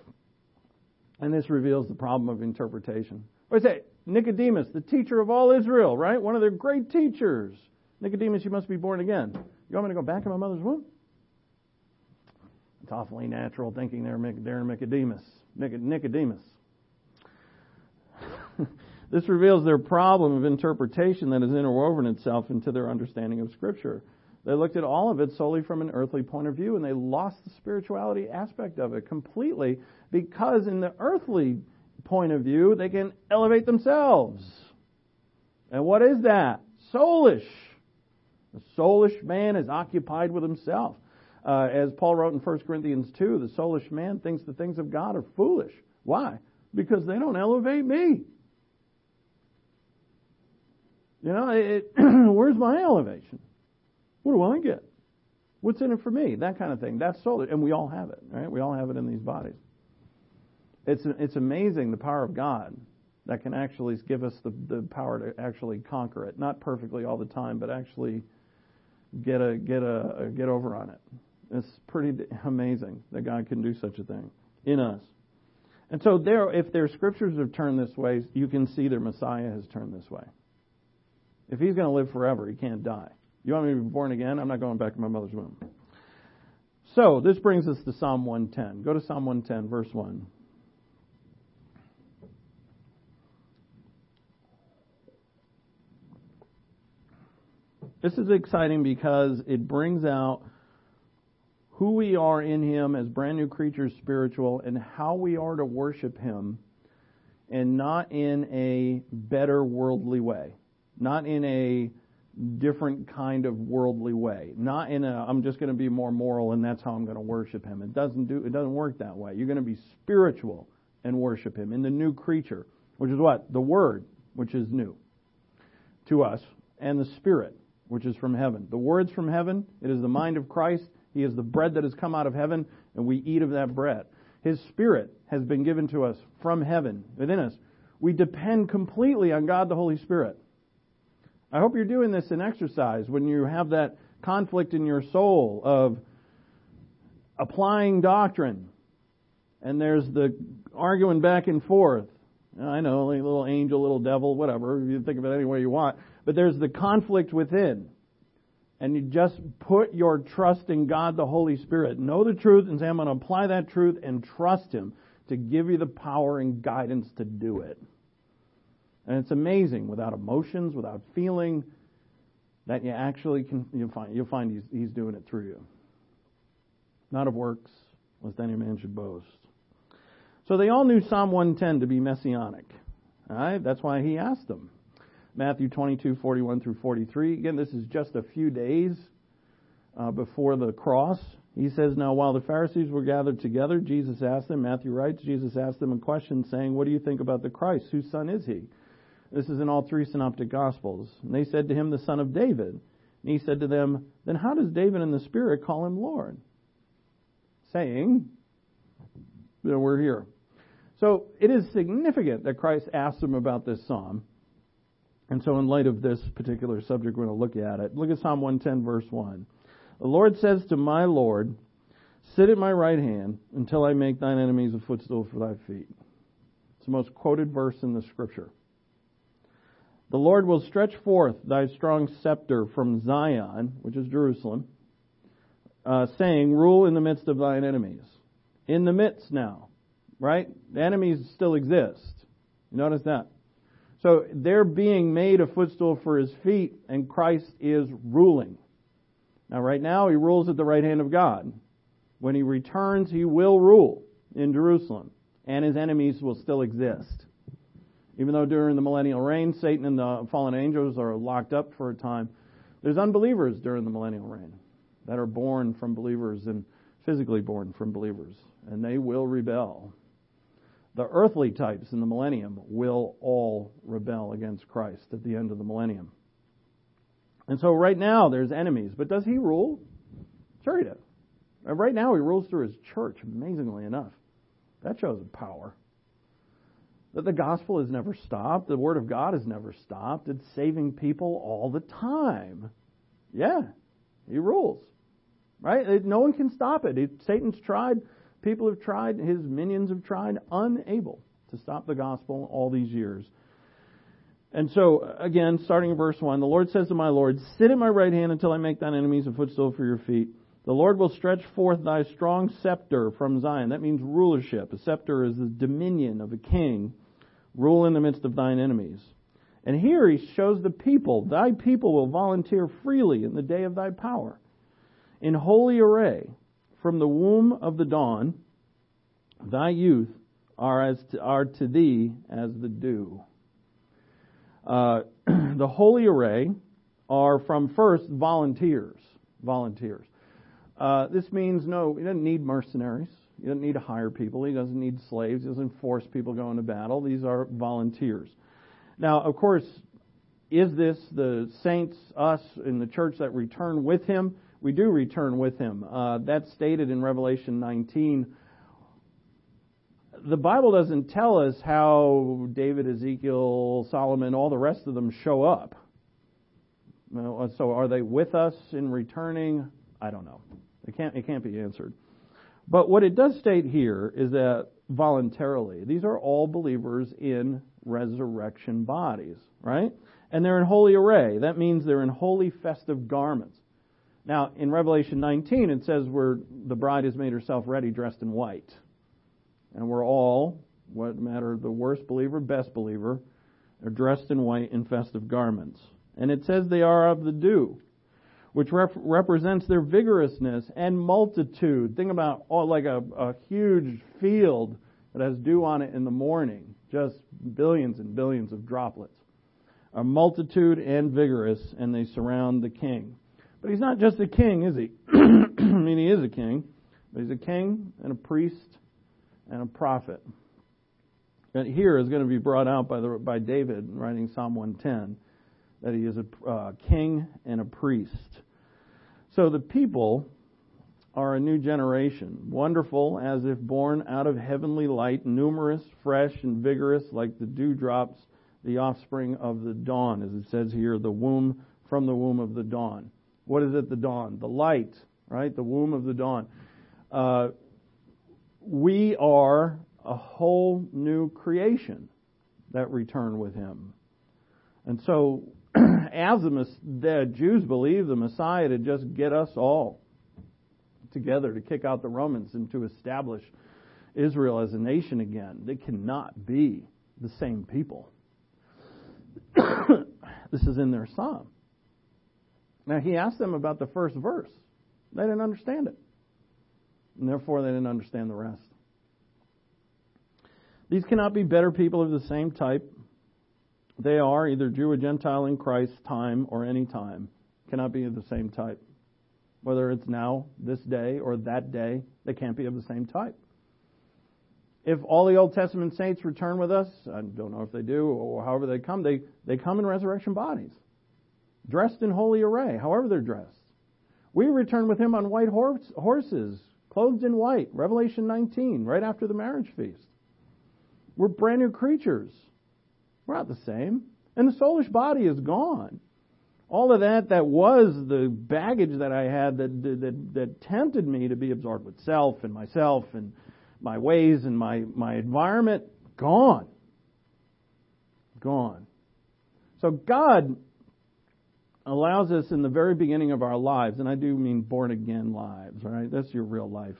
And this reveals the problem of interpretation. What do I say? Nicodemus, the teacher of all Israel, right? One of their great teachers. Nicodemus, you must be born again. You want me to go back in my mother's womb? It's awfully natural thinking there, there Nicodemus. Nicodemus. This reveals their problem of interpretation that has interwoven itself into their understanding of Scripture. They looked at all of it solely from an earthly point of view, and they lost the spirituality aspect of it completely, because in the earthly point of view, they can elevate themselves. And what is that? Soulish. The soulish man is occupied with himself. Uh, as Paul wrote in First Corinthians two, the soulish man thinks the things of God are foolish. Why? Because they don't elevate me. You know, it, where's my elevation? What do I get? What's in it for me? That kind of thing. That's soulish. And we all have it, right? We all have it in these bodies. It's it's amazing the power of God that can actually give us the, the power to actually conquer it. Not perfectly all the time, but actually get a get a get over on it. It's pretty amazing that God can do such a thing in us. And so there, if their scriptures have turned this way, you can see their Messiah has turned this way. If he's going to live forever, he can't die. You want me to be born again? I'm not going back to my mother's womb. So this brings us to Psalm one ten. Go to Psalm one ten, verse one. This is exciting because it brings out who we are in Him as brand new creatures spiritual and how we are to worship Him, and not in a better worldly way. Not in a different kind of worldly way. Not in a, I'm just going to be more moral and that's how I'm going to worship Him. It doesn't do, it doesn't work that way. You're going to be spiritual and worship Him in the new creature, which is what? The Word, which is new to us, and the Spirit, which is from heaven. The Word's from heaven. It is the mind of Christ. He is the bread that has come out of heaven, and we eat of that bread. His Spirit has been given to us from heaven, within us. We depend completely on God the Holy Spirit. I hope you're doing this in exercise when you have that conflict in your soul of applying doctrine, and there's the arguing back and forth. I know, like little angel, little devil, whatever. You think of it any way you want. But there's the conflict within. And you just put your trust in God, the Holy Spirit. Know the truth and say, I'm going to apply that truth and trust Him to give you the power and guidance to do it. And it's amazing, without emotions, without feeling, that you actually can, you'll find, you'll find he's, he's doing it through you. Not of works, lest any man should boast. So they all knew Psalm one ten to be messianic. All right? That's why he asked them. Matthew twenty-two, forty-one through forty-three. Again, this is just a few days uh, before the cross. He says, now while the Pharisees were gathered together, Jesus asked them, Matthew writes, Jesus asked them a question saying, what do you think about the Christ? Whose son is he? This is in all three synoptic Gospels. And they said to him, the son of David. And he said to them, then how does David in the Spirit call him Lord? Saying, you know, we're here. So it is significant that Christ asked them about this psalm. And so in light of this particular subject, we're going to look at it. Look at Psalm one ten, verse one. The Lord says to my Lord, sit at my right hand until I make thine enemies a footstool for thy feet. It's the most quoted verse in the Scripture. The Lord will stretch forth thy strong scepter from Zion, which is Jerusalem, uh, saying, rule in the midst of thine enemies. In the midst now, right? The enemies still exist. You notice that? So they're being made a footstool for His feet, and Christ is ruling. Now right now He rules at the right hand of God. When He returns, He will rule in Jerusalem, and His enemies will still exist. Even though during the millennial reign, Satan and the fallen angels are locked up for a time, there's unbelievers during the millennial reign that are born from believers and physically born from believers, and they will rebel. The earthly types in the millennium will all rebel against Christ at the end of the millennium. And so right now there's enemies, but does He rule? Sure He does. Right now He rules through His church, amazingly enough. That shows the power. That the gospel has never stopped. The Word of God has never stopped. It's saving people all the time. Yeah, He rules. Right? No one can stop it. Satan's tried. People have tried. His minions have tried. Unable to stop the gospel all these years. And so, again, starting in verse one, the Lord says to my Lord, sit at my right hand until I make thine enemies a footstool for your feet. The Lord will stretch forth thy strong scepter from Zion. That means rulership. A scepter is the dominion of a king. Rule in the midst of thine enemies. And here He shows the people, thy people will volunteer freely in the day of thy power. In holy array, from the womb of the dawn, thy youth are as to, are to thee as the dew. Uh, the holy array are from first volunteers. Volunteers. Uh, this means no, He doesn't need mercenaries. He doesn't need to hire people. He doesn't need slaves. He doesn't force people going to battle. These are volunteers. Now, of course, is this the saints, us in the church that return with Him? We do return with Him. Uh, that's stated in Revelation nineteen. The Bible doesn't tell us how David, Ezekiel, Solomon, all the rest of them show up. So are they with us in returning? I don't know. It can't, it can't be answered. But what it does state here is that voluntarily. These are all believers in resurrection bodies, right? And they're in holy array. That means they're in holy festive garments. Now, in Revelation nineteen, it says we're, the bride has made herself ready, dressed in white. And we're all, what matter the worst believer, best believer, are dressed in white in festive garments. And it says they are of the dew, which rep- represents their vigorousness and multitude. Think about oh, like a, a huge field that has dew on it in the morning, just billions and billions of droplets. A multitude and vigorous, and they surround the king. But he's not just a king, is he? I mean, he is a king, but he's a king and a priest and a prophet. And here is going to be brought out by the by David writing Psalm one ten, that he is a uh, king and a priest. So the people are a new generation, wonderful as if born out of heavenly light, numerous, fresh, and vigorous like the dewdrops, the offspring of the dawn, as it says here, the womb from the womb of the dawn. What is it, the dawn? The light, right? The womb of the dawn. Uh, we are a whole new creation that return with Him. And so, as the, the Jews believe the Messiah to just get us all together, to kick out the Romans and to establish Israel as a nation again, they cannot be the same people. This is in their psalm. Now, he asked them about the first verse. They didn't understand it. And therefore, they didn't understand the rest. These cannot be better people of the same type. They are either Jew or Gentile in Christ's time or any time. Cannot be of the same type. Whether it's now, this day, or that day, they can't be of the same type. If all the Old Testament saints return with us, I don't know if they do, or however they come, they, they come in resurrection bodies, dressed in holy array, however they're dressed. We return with Him on white horse, horses, clothed in white, Revelation nineteen, right after the marriage feast. We're brand new creatures. We're not the same. And the soulish body is gone. All of that that was the baggage that I had that, that, that tempted me to be absorbed with self and myself and my ways and my, my environment, gone. Gone. So God allows us in the very beginning of our lives, and I do mean born-again lives, right? That's your real life.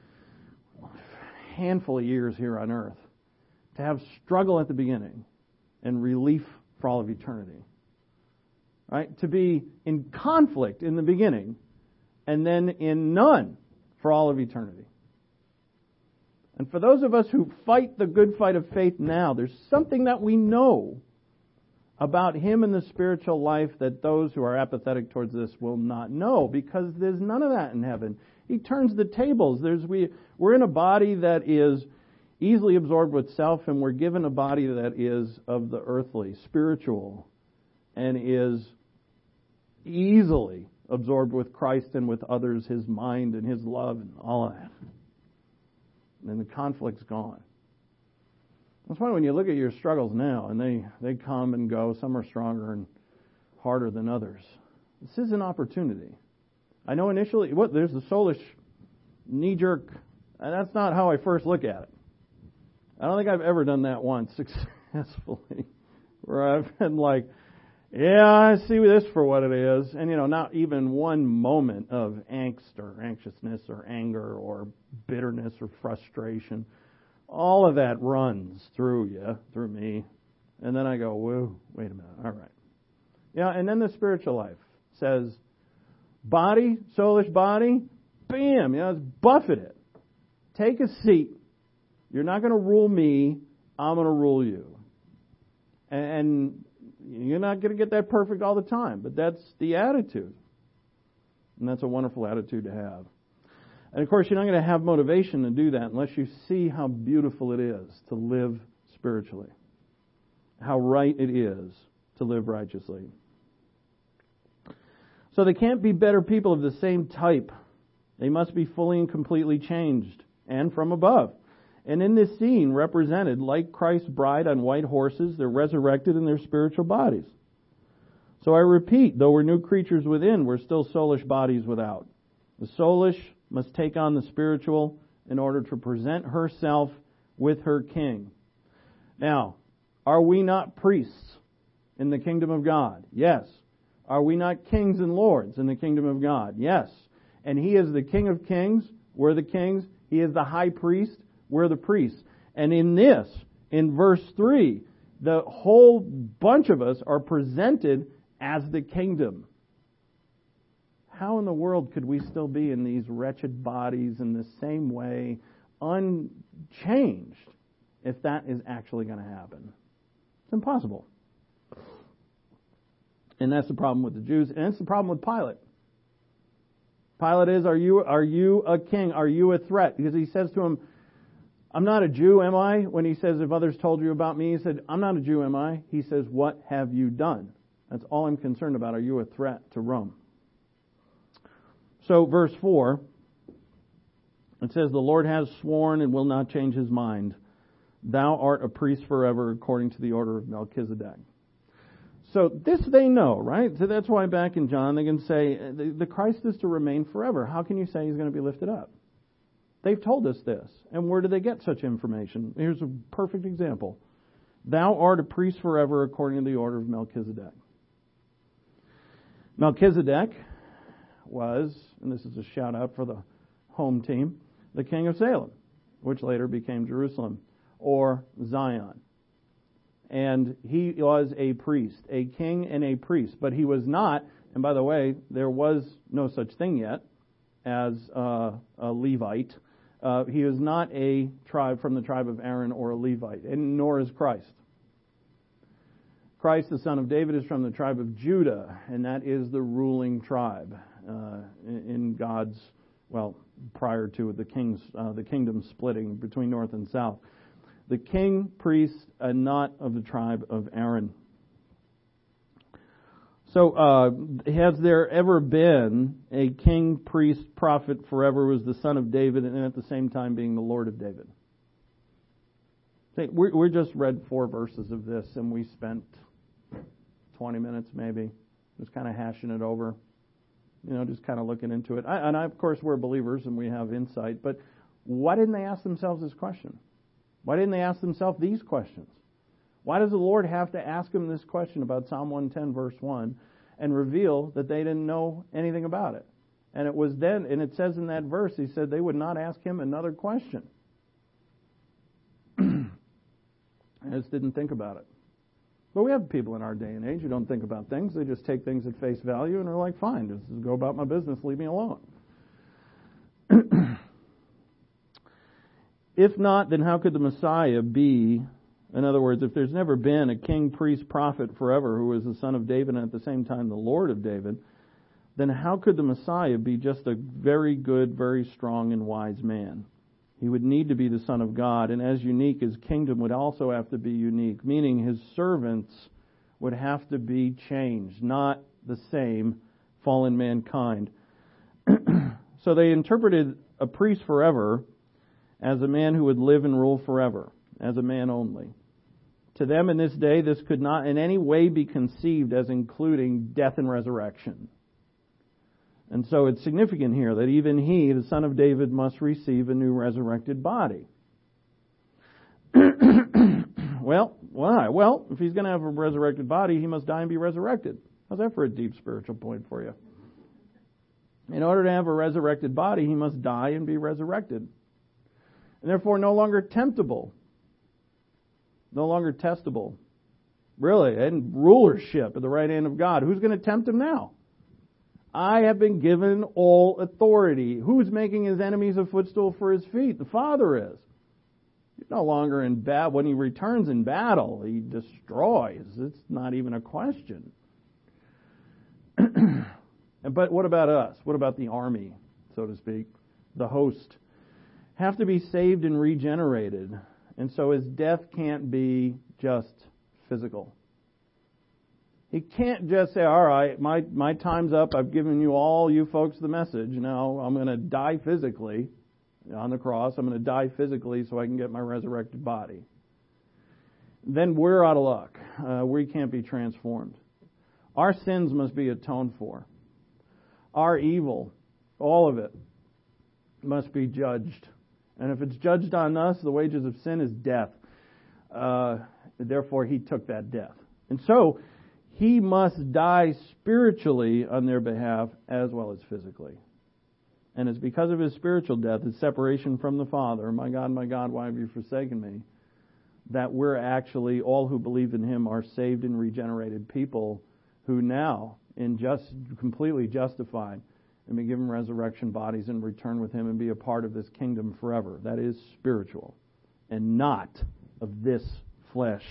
A handful of years here on earth to have struggle at the beginning and relief for all of eternity. Right? To be in conflict in the beginning and then in none for all of eternity. And for those of us who fight the good fight of faith now, there's something that we know about Him and the spiritual life that those who are apathetic towards this will not know, because there's none of that in heaven. He turns the tables. There's we we're in a body that is easily absorbed with self, and we're given a body that is of the earthly, spiritual, and is easily absorbed with Christ and with others, His mind and His love and all of that. And the conflict's gone. That's why when you look at your struggles now, and they, they come and go, some are stronger and harder than others. This is an opportunity. I know initially, what there's the soulish knee-jerk, and that's not how I first look at it. I don't think I've ever done that once successfully, where I've been like, yeah, I see this for what it is. And, you know, not even one moment of angst or anxiousness or anger or bitterness or frustration. All of that runs through you, through me. And then I go, whoa, wait a minute, all right. Yeah, and then the spiritual life says, body, soulish body, bam, you know, it's buffet it. Take a seat. You're not going to rule me, I'm going to rule you. And you're not going to get that perfect all the time, but that's the attitude. And that's a wonderful attitude to have. And of course, you're not going to have motivation to do that unless you see how beautiful it is to live spiritually. How right it is to live righteously. So they can't be better people of the same type. They must be fully and completely changed, and from above. And in this scene, represented like Christ's bride on white horses, they're resurrected in their spiritual bodies. So I repeat, though we're new creatures within, we're still soulish bodies without. The soulish must take on the spiritual in order to present herself with her king. Now, are we not priests in the kingdom of God? Yes. Are we not kings and lords in the kingdom of God? Yes. And He is the King of kings. We're the kings. He is the high priest. We're the priests. And in this, in verse three, the whole bunch of us are presented as the kingdom. How in the world could we still be in these wretched bodies in the same way, unchanged, if that is actually going to happen? It's impossible. And that's the problem with the Jews, and it's the problem with Pilate. Pilate is, are you, are you a king? Are you a threat? Because he says to him, I'm not a Jew, am I? When he says, if others told you about me, he said, I'm not a Jew, am I? He says, what have you done? That's all I'm concerned about. Are you a threat to Rome? So, verse four, it says, the Lord has sworn and will not change His mind. Thou art a priest forever according to the order of Melchizedek. So this they know, right? So that's why back in John they can say, the, the Christ is to remain forever. How can you say He's going to be lifted up? They've told us this. And where do they get such information? Here's a perfect example. Thou art a priest forever according to the order of Melchizedek. Melchizedek was, and this is a shout out for the home team, the king of Salem, which later became Jerusalem, or Zion. And he was a priest, a king and a priest. But he was not, and by the way, there was no such thing yet as uh, a Levite. Uh, he is not a tribe from the tribe of Aaron or a Levite, and nor is Christ. Christ, the son of David, is from the tribe of Judah, and that is the ruling tribe uh, in God's, well, prior to the king's, uh, the kingdom splitting between north and south. The king, priest, and not of the tribe of Aaron. So, uh, has there ever been a king, priest, prophet forever who was the son of David and at the same time being the Lord of David? We we just read four verses of this and we spent twenty minutes maybe just kind of hashing it over, you know, just kind of looking into it. I, and I, of course, we're believers and we have insight, but why didn't they ask themselves this question? Why didn't they ask themselves these questions? Why does the Lord have to ask them this question about Psalm one ten, verse one, and reveal that they didn't know anything about it? And it was then, and it says in that verse, He said they would not ask Him another question. I just didn't think about it. But we have people in our day and age who don't think about things. They just take things at face value and are like, fine, just go about my business, leave me alone. If not, then how could the Messiah be, in other words, if there's never been a king, priest, prophet forever who was the son of David and at the same time the Lord of David, then how could the Messiah be just a very good, very strong and wise man? He would need to be the Son of God, and as unique, His kingdom would also have to be unique, meaning His servants would have to be changed, not the same fallen mankind. So they interpreted a priest forever as a man who would live and rule forever, as a man only. To them in this day, this could not in any way be conceived as including death and resurrection. And so it's significant here that even He, the Son of David, must receive a new resurrected body. Well, why? Well, if He's going to have a resurrected body, He must die and be resurrected. How's that for a deep spiritual point for you? In order to have a resurrected body, He must die and be resurrected. And therefore no longer temptable. No longer testable. Really, and rulership at the right hand of God. Who's going to tempt Him now? I have been given all authority. Who's making His enemies a footstool for His feet? The Father is. He's no longer in battle. When He returns in battle, He destroys. It's not even a question. But what about us? What about the army, so to speak? The host. Have to be saved and regenerated. And so His death can't be just physical. He can't just say, all right, my, my time's up. I've given you all you folks the message. Now I'm going to die physically on the cross. I'm going to die physically so I can get my resurrected body. Then we're out of luck. Uh, we can't be transformed. Our sins must be atoned for. Our evil, all of it, must be judged And if it's judged on us, the wages of sin is death. Uh, therefore, He took that death. And so, He must die spiritually on their behalf as well as physically. And it's because of His spiritual death, His separation from the Father, my God, my God, why have you forsaken me? That we're actually, all who believe in Him are saved and regenerated people who now, in just completely justified, and be given resurrection bodies and return with Him and be a part of this kingdom forever. That is spiritual and not of this flesh.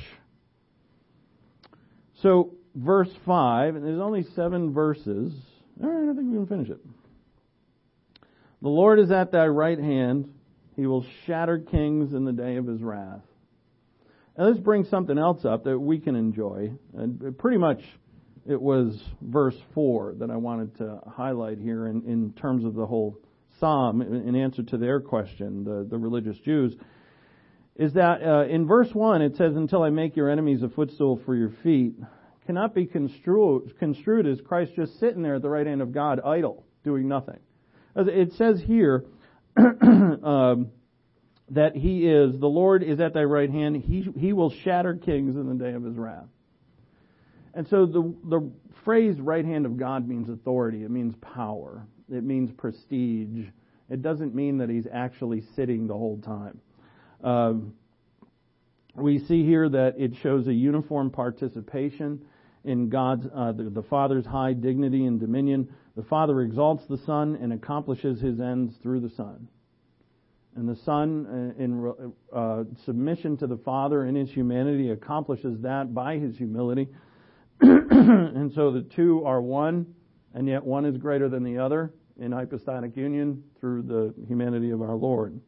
So, verse five, and there's only seven verses. All right, I think we can finish it. The Lord is at thy right hand. He will shatter kings in the day of His wrath. Now, this brings something else up that we can enjoy. And pretty much it was verse four that I wanted to highlight here in, in terms of the whole psalm in answer to their question, the, the religious Jews, is that uh, in verse one it says, until I make your enemies a footstool for your feet, cannot be construed, construed as Christ just sitting there at the right hand of God, idle, doing nothing. It says here um, that He is, the Lord is at thy right hand, He He will shatter kings in the day of His wrath. And so the the phrase right hand of God means authority. It means power. It means prestige. It doesn't mean that He's actually sitting the whole time. Uh, we see here that it shows a uniform participation in God's, uh, the, the Father's high dignity and dominion. The Father exalts the Son and accomplishes His ends through the Son. And the Son, in uh, submission to the Father in His humanity, accomplishes that by His humility. And so the two are one, and yet one is greater than the other in hypostatic union through the humanity of our Lord.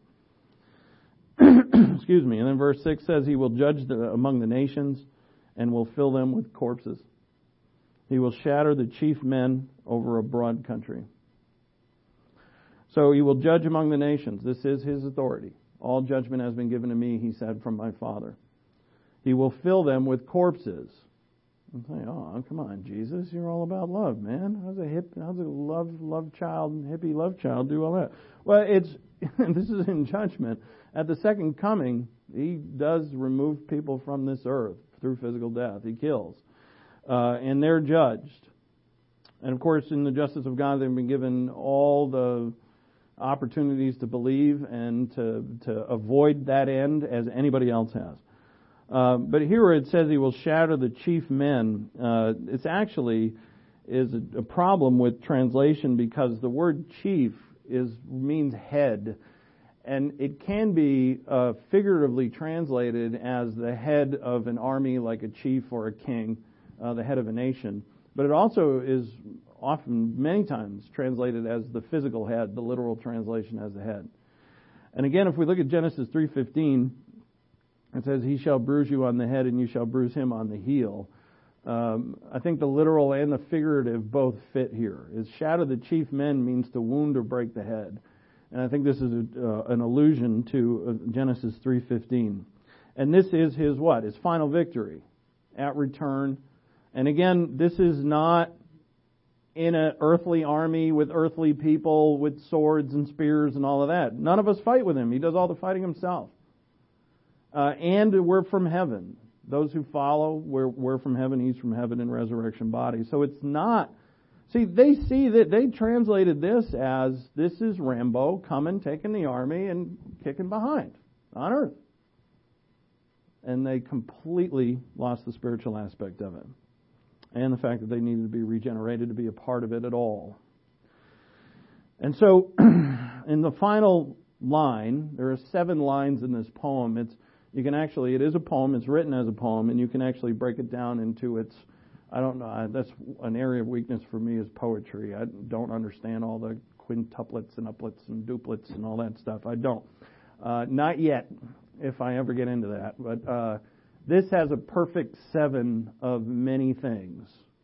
Excuse me. And then verse six says, He will judge the, among the nations and will fill them with corpses. He will shatter the chief men over a broad country. So He will judge among the nations. This is His authority. All judgment has been given to me, He said, from my Father. He will fill them with corpses. I'm saying, oh, come on, Jesus, you're all about love, man. How's a hip, how's a love, love child, hippie love child do all that? Well, it's, this is in judgment. At the second coming, He does remove people from this earth through physical death. He kills. Uh, and they're judged. And of course, in the justice of God, they've been given all the opportunities to believe and to, to avoid that end as anybody else has. Uh, but here where it says He will shatter the chief men, uh, it's actually is a, a problem with translation because the word chief is means head. And it can be uh, figuratively translated as the head of an army, like a chief or a king, uh, the head of a nation. But it also is often, many times, translated as the physical head, the literal translation as the head. And again, if we look at Genesis three fifteen, it says, He shall bruise you on the head and you shall bruise him on the heel. Um, I think the literal and the figurative both fit here. Is shatter the chief men means to wound or break the head. And I think this is a, uh, an allusion to uh, Genesis three fifteen. And this is His what? His final victory at return. And again, this is not in an earthly army with earthly people with swords and spears and all of that. None of us fight with Him. He does all the fighting Himself. Uh, and we're from heaven. Those who follow, we're, we're from heaven. He's from heaven in resurrection body. So it's not... See, they see that they translated this as, this is Rambo coming, taking the army, and kicking behind on earth. And they completely lost the spiritual aspect of it. And the fact that they needed to be regenerated to be a part of it at all. And so, in the final line, there are seven lines in this poem. It's You can actually, it is a poem, it's written as a poem, and you can actually break it down into its, I don't know, that's an area of weakness for me is poetry. I don't understand all the quintuplets and uplets and duplets and all that stuff. I don't. Uh, not yet, if I ever get into that. But uh, this has a perfect seven of many things.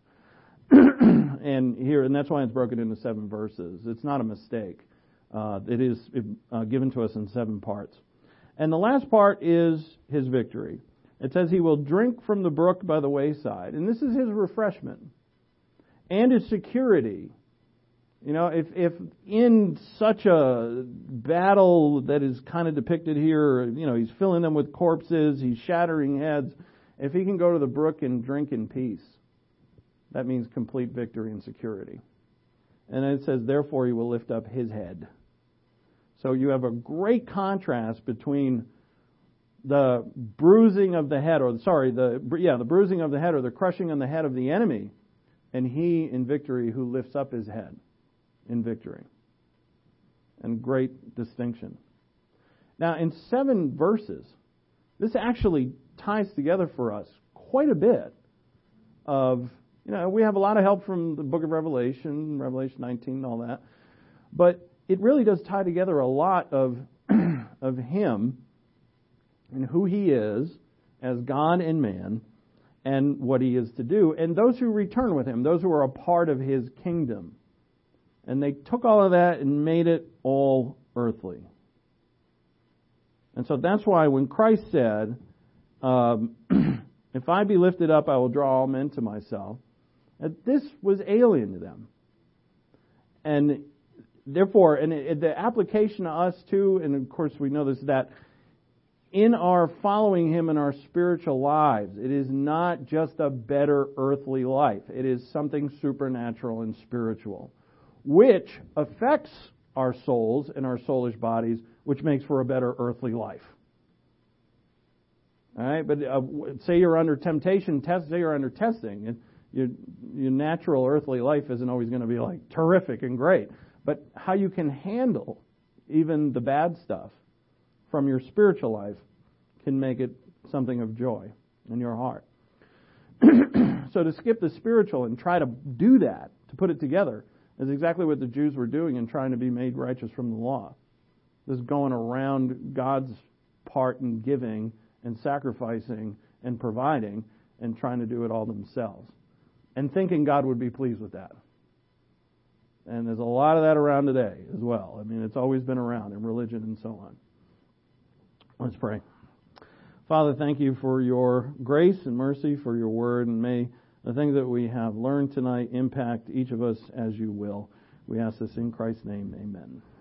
and here, and that's why it's broken into seven verses. It's not a mistake. Uh, it is uh, given to us in seven parts. And the last part is His victory. It says He will drink from the brook by the wayside. And this is His refreshment and His security You know, if, if in such a battle that is kind of depicted here, you know, he's filling them with corpses, he's shattering heads, if he can go to the brook and drink in peace, that means complete victory and security. And then it says, therefore he will lift up his head. So you have a great contrast between the bruising of the head, or sorry, the yeah, the bruising of the head or the crushing on the head of the enemy, and he in victory who lifts up his head in victory. And great distinction. Now, in seven verses, this actually ties together for us quite a bit of, you know, we have a lot of help from the book of Revelation, Revelation nineteen and all that, but it really does tie together a lot of of him and who he is as God and man and what he is to do, and those who return with him, those who are a part of his kingdom. And they took all of that and made it all earthly. And so that's why when Christ said, um, if I be lifted up, I will draw all men to myself, that this was alien to them. And therefore, and it, the application to us too, and of course we know this, that in our following him in our spiritual lives, it is not just a better earthly life. It is something supernatural and spiritual, which affects our souls and our soulish bodies, which makes for a better earthly life. All right, but uh, say you're under temptation, test. Say you're under testing, and your your natural earthly life isn't always going to be like terrific and great. But how you can handle even the bad stuff from your spiritual life can make it something of joy in your heart. So to skip the spiritual and try to do that, to put it together, is exactly what the Jews were doing in trying to be made righteous from the law. This going around God's part in giving and sacrificing and providing and trying to do it all themselves. And thinking God would be pleased with that. And there's a lot of that around today as well. I mean, it's always been around in religion and so on. Let's pray. Father, thank you for your grace and mercy, for your word, and may the things that we have learned tonight impact each of us as you will. We ask this in Christ's name. Amen.